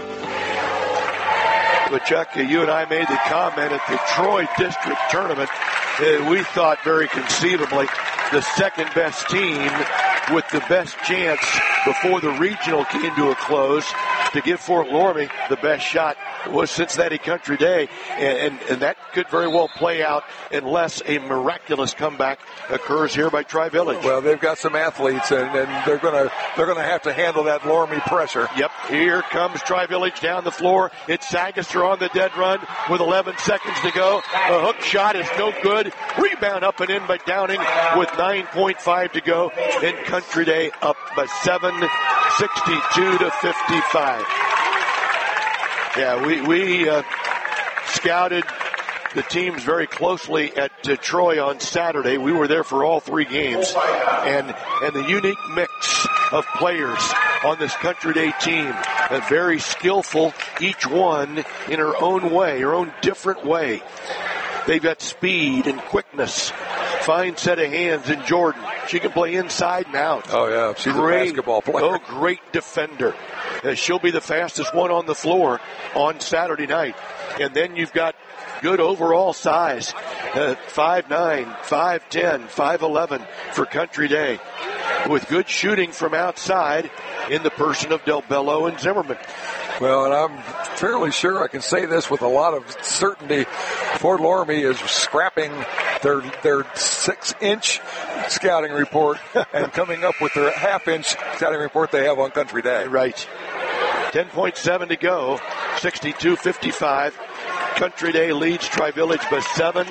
But Chuck, you and I made the comment at the Troy District Tournament. Uh, we thought very conceivably the second best team with the best chance before the regional came to a close to give Fort Loramie the best shot was Cincinnati Country Day, and, and, and that could very well play out unless a miraculous comeback occurs here by Tri-Village. Well, they've got some athletes, and, and they're gonna they're gonna have to handle that Loramie pressure. Yep, here comes Tri-Village down the floor. It's Sagaster on the dead run with eleven seconds to go. A hook shot is no good. Rebound up and in by Downing with nine point five to go. And Country Day up by seven, sixty-two to fifty-five. Yeah, we, we uh, scouted the teams very closely at uh, Troy on Saturday. We were there for all three games. And, and the unique mix of players on this Country Day team, uh, very skillful, each one in her own way, her own different way. They've got speed and quickness. Fine set of hands in Jordan. She can play inside and out. Oh, yeah. She's great, a basketball player. Oh, great defender. Uh, she'll be the fastest one on the floor on Saturday night. And then you've got good overall size. Uh, five nine, five ten, five eleven for Country Day. With good shooting from outside in the person of Del Bello and Zimmerman. Well, and I'm fairly sure I can say this with a lot of certainty. Fort Loramie is scrapping their their six-inch scouting report and coming up with their half-inch scouting report they have on Country Day. Right. ten point seven to go. sixty-two fifty-five. Country Day leads Tri-Village by seven.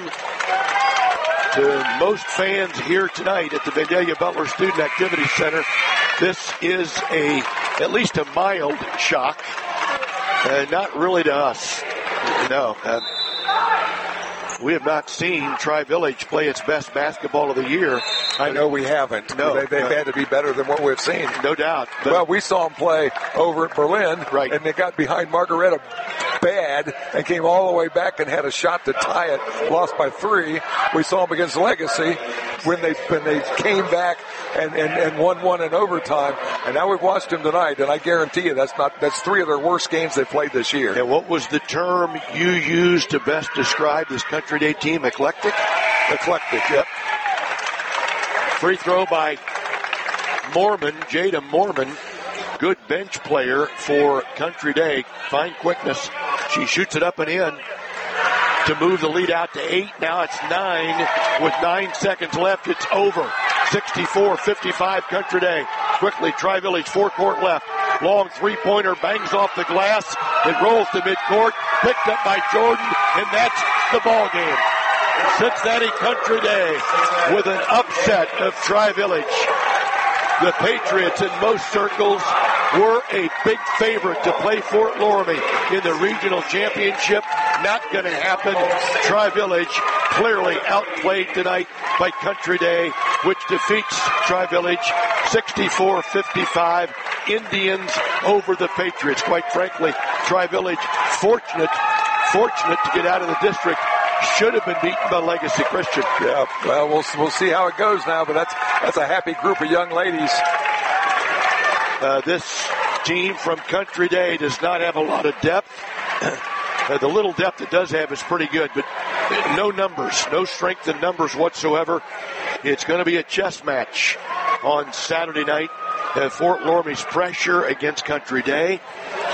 To most fans here tonight at the Vandalia Butler Student Activity Center, this is a at least a mild shock. Uh, not really to us. No. Uh, we have not seen Tri-Village play its best basketball of the year. I know we haven't. No. They, they've uh, had to be better than what we've seen. No doubt. Well, we saw them play over at Berlin, right, and they got behind Margaretta bad and came all the way back and had a shot to tie it, lost by three. We saw them against Legacy when they when they came back and, and, and won one in overtime. And now we've watched them tonight, and I guarantee you that's not that's three of their worst games they played this year. And what was the term you used to best describe this Country Day team? Eclectic? Eclectic, yep. Free throw by Mormon, Jada Mormon. Good bench player for Country Day. Fine quickness. She shoots it up and in to move the lead out to eight. Now it's nine. With nine seconds left, it's over. sixty-four fifty-five Country Day. quickly. Tri-Village forecourt left. Long three-pointer bangs off the glass. It rolls to midcourt. Picked up by Jordan, and that's the ball game. Cincinnati Country Day with an upset of Tri-Village. The Patriots in most circles were a big favorite to play Fort Loramie in the regional championship. Not going to happen. Tri-Village clearly outplayed tonight by Country Day, which defeats Tri-Village sixty-four fifty-five. Indians over the Patriots. Quite frankly, Tri-Village fortunate, fortunate to get out of the district. Should have been beaten by Legacy Christian. Yeah, well, we'll we'll see how it goes now, but that's that's a happy group of young ladies. Uh, this team from Country Day does not have a lot of depth. Uh, the little depth it does have is pretty good, but no numbers, no strength in numbers whatsoever. It's going to be a chess match on Saturday night. Uh, Fort Loramie's pressure against Country Day.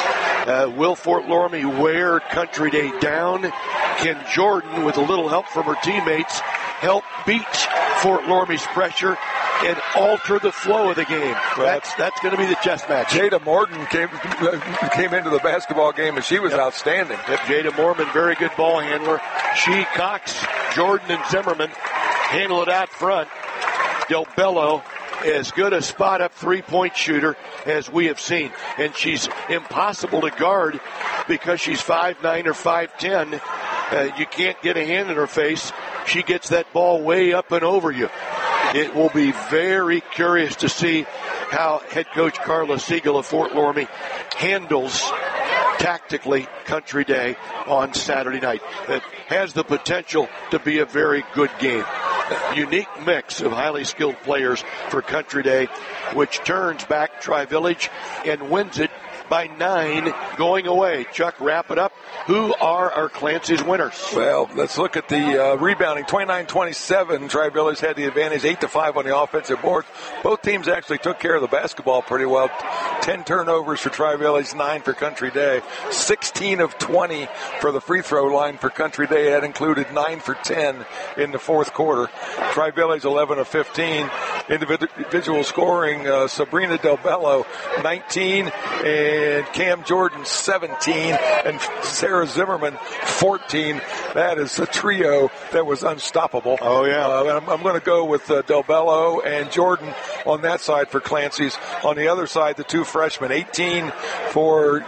Uh, will Fort Loramie wear Country Day down? Can Jordan, with a little help from her teammates, help beat Fort Loramie's pressure and alter the flow of the game? That's that's going to be the chess match. Jada Morton came came into the basketball game, and she was yep. outstanding. Yep, Jada Mormon, very good ball handler. She, Cox, Jordan, and Zimmerman handle it out front. Del Bello, as good a spot-up three-point shooter as we have seen. And she's impossible to guard because she's five nine or five ten. Uh, you can't get a hand in her face. She gets that ball way up and over you. It will be very curious to see how head coach Carla Siegel of Fort Loramie handles tactically Country Day on Saturday night. It has the potential to be a very good game. A unique mix of highly skilled players for Country Day, which turns back Tri-Village and wins it by nine going away. Chuck, wrap it up. Who are our Clancy's winners? Well, let's look at the uh, rebounding. twenty-nine twenty-seven. Tri-Village had the advantage, eight to five on the offensive board. Both teams actually took care of the basketball pretty well. ten turnovers for Tri-Village, nine for Country Day. sixteen of twenty for the free throw line for Country Day. That included nine for ten in the fourth quarter. Tri-Village, eleven of fifteen. Individual scoring, uh, Sabrina Del Bello, nineteen, and Cam Jordan, seventeen, and Sarah Zimmerman, fourteen. That is a trio that was unstoppable. Oh, yeah. Uh, I'm, I'm going to go with uh, Del Bello and Jordan on that side for Clancy's. On the other side, the two freshmen, eighteen for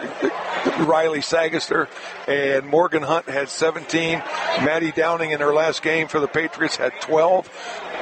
Riley Sagaster, and Morgan Hunt had seventeen. Maddie Downing in her last game for the Patriots had twelve.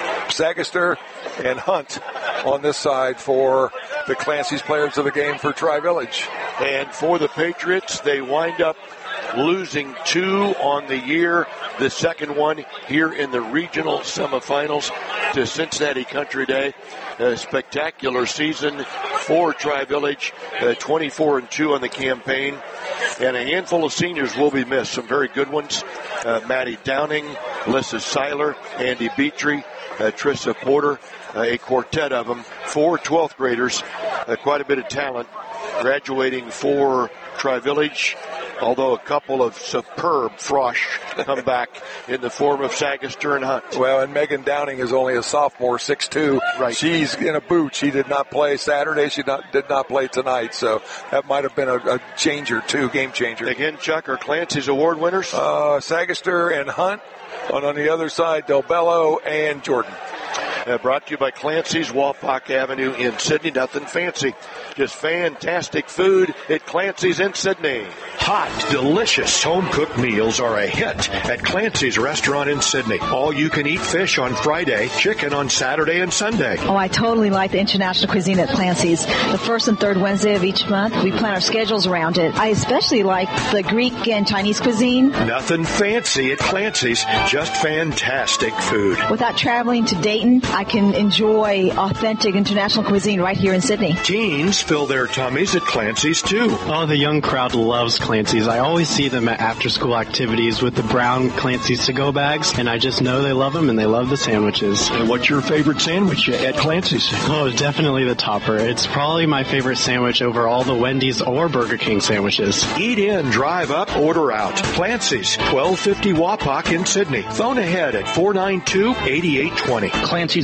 Sagaster and Hunt on this side for the Clancy's players of the game for Tri-Village. And for the Patriots, they wind up losing two on the year. The second one here in the regional semifinals to Cincinnati Country Day. A spectacular season for Tri-Village, uh, twenty-four and two on the campaign. And a handful of seniors will be missed. Some very good ones. Uh, Maddie Downing, Alyssa Seiler, Andy Beatry, uh, Trissa Porter, uh, a quartet of them. Four twelfth graders, uh, quite a bit of talent graduating for Tri-Village, although a couple of superb frosh come back in the form of Sagaster and Hunt. Well, and Megan Downing is only a sophomore, six two. Right. She's in a boot. She did not play Saturday. She not, did not play tonight, so that might have been a, a changer, too, game changer. Again, Chuck, are Clancy's award winners? Uh, Sagaster and Hunt. And on the other side, Del Bello and Jordan. Uh, brought to you by Clancy's, Walpock Avenue in Sydney. Nothing fancy, just fantastic food at Clancy's in Sydney. Hot, delicious home-cooked meals are a hit at Clancy's restaurant in Sydney. All-you-can-eat fish on Friday, chicken on Saturday and Sunday. Oh, I totally like the international cuisine at Clancy's. The first and third Wednesday of each month, we plan our schedules around it. I especially like the Greek and Chinese cuisine. Nothing fancy at Clancy's, just fantastic food. Without traveling to Dayton, I can enjoy authentic international cuisine right here in Sydney. Teens fill their tummies at Clancy's, too. Oh, the young crowd loves Clancy's. I always see them at after-school activities with the brown Clancy's to-go bags, and I just know they love them, and they love the sandwiches. And what's your favorite sandwich at Clancy's? Oh, definitely the topper. It's probably my favorite sandwich over all the Wendy's or Burger King sandwiches. Eat in, drive up, order out. Clancy's, twelve fifty Wapak in Sydney. Phone ahead at four nine two, eight eight two zero. Clancy's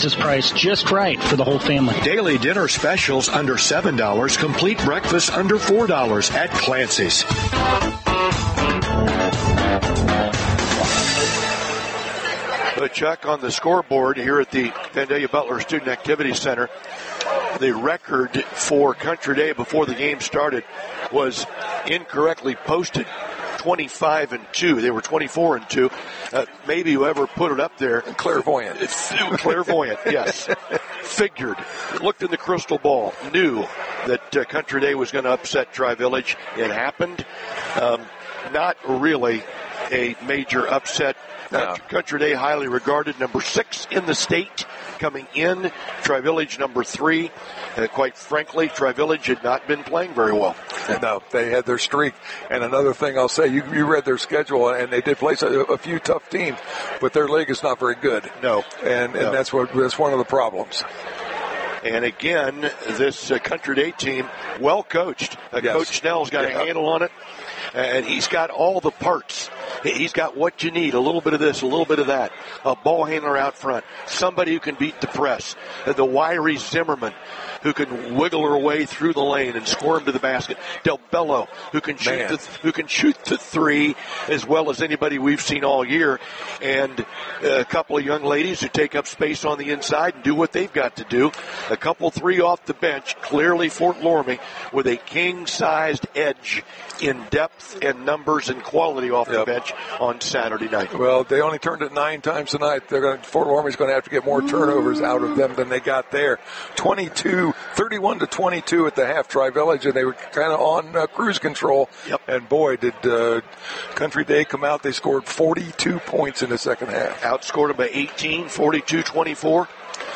Clancy's is priced just right for the whole family. Daily dinner specials under seven dollars. Complete breakfast under four dollars at Clancy's. A check on the scoreboard here at the Vandalia Butler Student Activity Center. The record for Country Day before the game started was incorrectly posted. twenty-five and two. They were twenty-four and two. Uh, maybe whoever put it up there. Clairvoyant. Clairvoyant, yes. Figured. Looked in the crystal ball. Knew that uh, Country Day was going to upset Tri-Village. It happened. Um, not really a major upset. No. Country Day highly regarded, number six in the state coming in. Tri-Village number three. Uh, quite frankly, Tri-Village had not been playing very well. No, they had their streak. And another thing I'll say, you, you read their schedule, and they did play a, a few tough teams, but their league is not very good. No. And, and no. that's what that's one of the problems. And again, this uh, Country Day team, well coached. Uh, yes. Coach Snell's got yeah. a handle on it, and he's got all the parts. He's got what you need, a little bit of this, a little bit of that. A ball handler out front, somebody who can beat the press, the wiry Zimmerman who can wiggle her way through the lane and squirm to the basket. Del Bello, who can shoot the, who can shoot the three as well as anybody we've seen all year, and a couple of young ladies who take up space on the inside and do what they've got to do. A couple three off the bench, clearly Fort Loramie with a king-sized edge in depth and numbers and quality off yep. the bench on Saturday night. Well, they only turned it nine times tonight. They're going. Fort Loramie's going to have to get more turnovers out of them than they got there. twenty-two, thirty-one to twenty-two at the half. Tri-Village, and they were kind of on uh, cruise control. Yep. And boy, did uh, Country Day come out. They scored forty-two points in the second half. Outscored them by eighteen, forty-two twenty-four.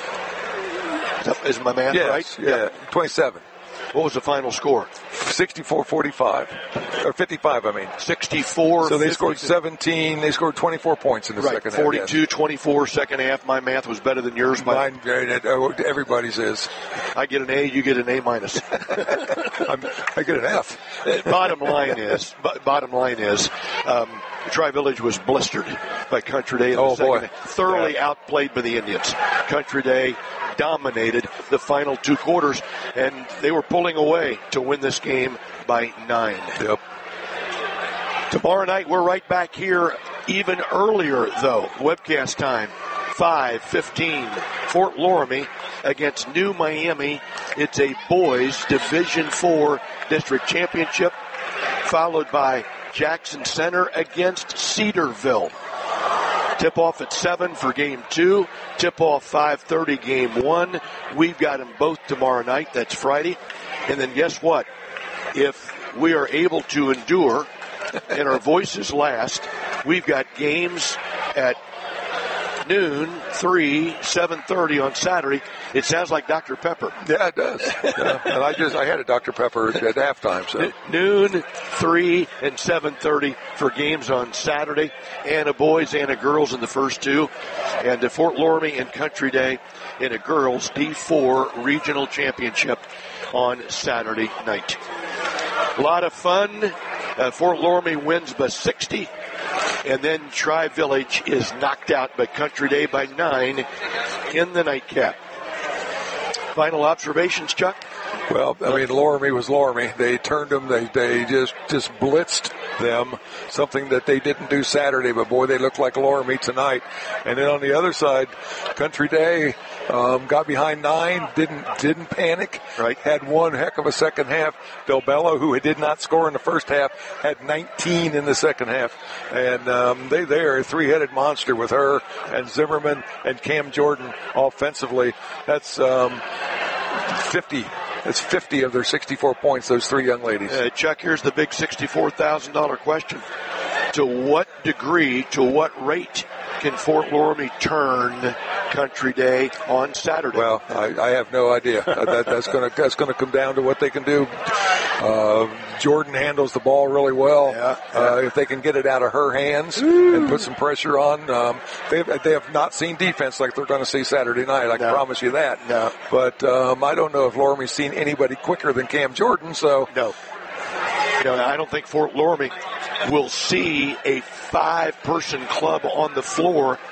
Is my math yes, right? Yeah, yep. twenty-seven. What was the final score? sixty-four forty-five. Or fifty-five, I mean. sixty-four. So they scored seventeen. They scored twenty-four points in the right, second half. forty-two twenty-four second half. My math was better than yours. Mine, everybody's is. I get an A, you get an A minus. I'm, I get an F. Bottom line is, bottom line is, um, Tri-Village was blistered by Country Day in the oh, second boy. half. Thoroughly yeah. outplayed by the Indians. Country Day dominated the final two quarters, and they were pulling away to win this game by nine. Yep. Tomorrow night, we're right back here, even earlier, though. Webcast time, five fifteen. Fort Loramie against New Miami. It's a boys Division four district championship, followed by Jackson Center against Cedarville. Tip-off at seven for game two. Tip-off five thirty game one. We've got them both tomorrow night. That's Friday. And then guess what? If we are able to endure and our voices last, we've got games at noon, three, seven thirty on Saturday. It sounds like Doctor Pepper. Yeah, it does. Yeah. And I just I had a Doctor Pepper at halftime. So noon, three, and seven thirty for games on Saturday, and a boys and a girls in the first two, and the Fort Loramie and Country Day in a girls D four regional championship on Saturday night. A lot of fun. Uh, Fort Loramie wins by sixty. And then Tri-Village is knocked out by Country Day by nine in the nightcap. Final observations, Chuck? Well, I mean, Loramie was Loramie. They turned them. They they just just blitzed them, something that they didn't do Saturday. But boy, they looked like Loramie tonight. And then on the other side, Country Day um, got behind nine, didn't didn't panic. Right. Had one heck of a second half. Del Bello, who did not score in the first half, had nineteen in the second half. And um, they they are a three-headed monster with her and Zimmerman and Cam Jordan offensively. That's um, fifty. It's fifty of their sixty-four points, those three young ladies. Uh, Chuck, here's the big sixty-four thousand dollars question. To what degree, to what rate can Fort Loramie turn Country Day on Saturday? Well, I, I have no idea. that, that's going to that's going to come down to what they can do. Uh, Jordan handles the ball really well. Yeah, yeah. Uh, if they can get it out of her hands Ooh. and put some pressure on, um, they they have not seen defense like they're going to see Saturday night. I can no. promise you that. No. But um, I don't know if Loramie's seen anybody quicker than Cam Jordan. So no. No, I don't think Fort Loramie will see a five-person club on the floor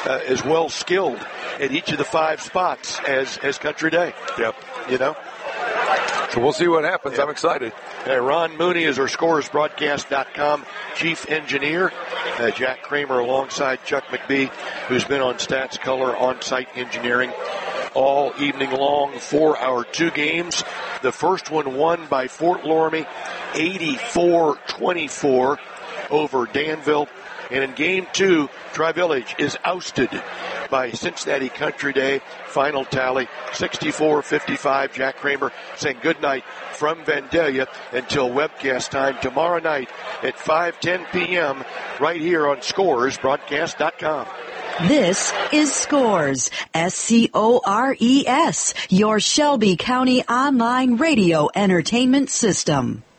uh, as well skilled at each of the five spots as, as Country Day. Yep. You know? So we'll see what happens. Yeah. I'm excited. Uh, Ron Mooney is our Scores Broadcast dot com chief engineer. Uh, Jack Kramer alongside Chuck McBee, who's been on Stats Color on-site engineering all evening long for our two games. The first one won by Fort Loramie, eighty-four twenty-four over Danville. And in game two, Tri-Village is ousted by Cincinnati Country Day. Final tally, sixty-four fifty-five. Jack Kramer saying good night from Vandalia until webcast time tomorrow night at five ten p.m. right here on Scores Broadcast dot com. This is Scores, S C O R E S, your Shelby County online radio entertainment system.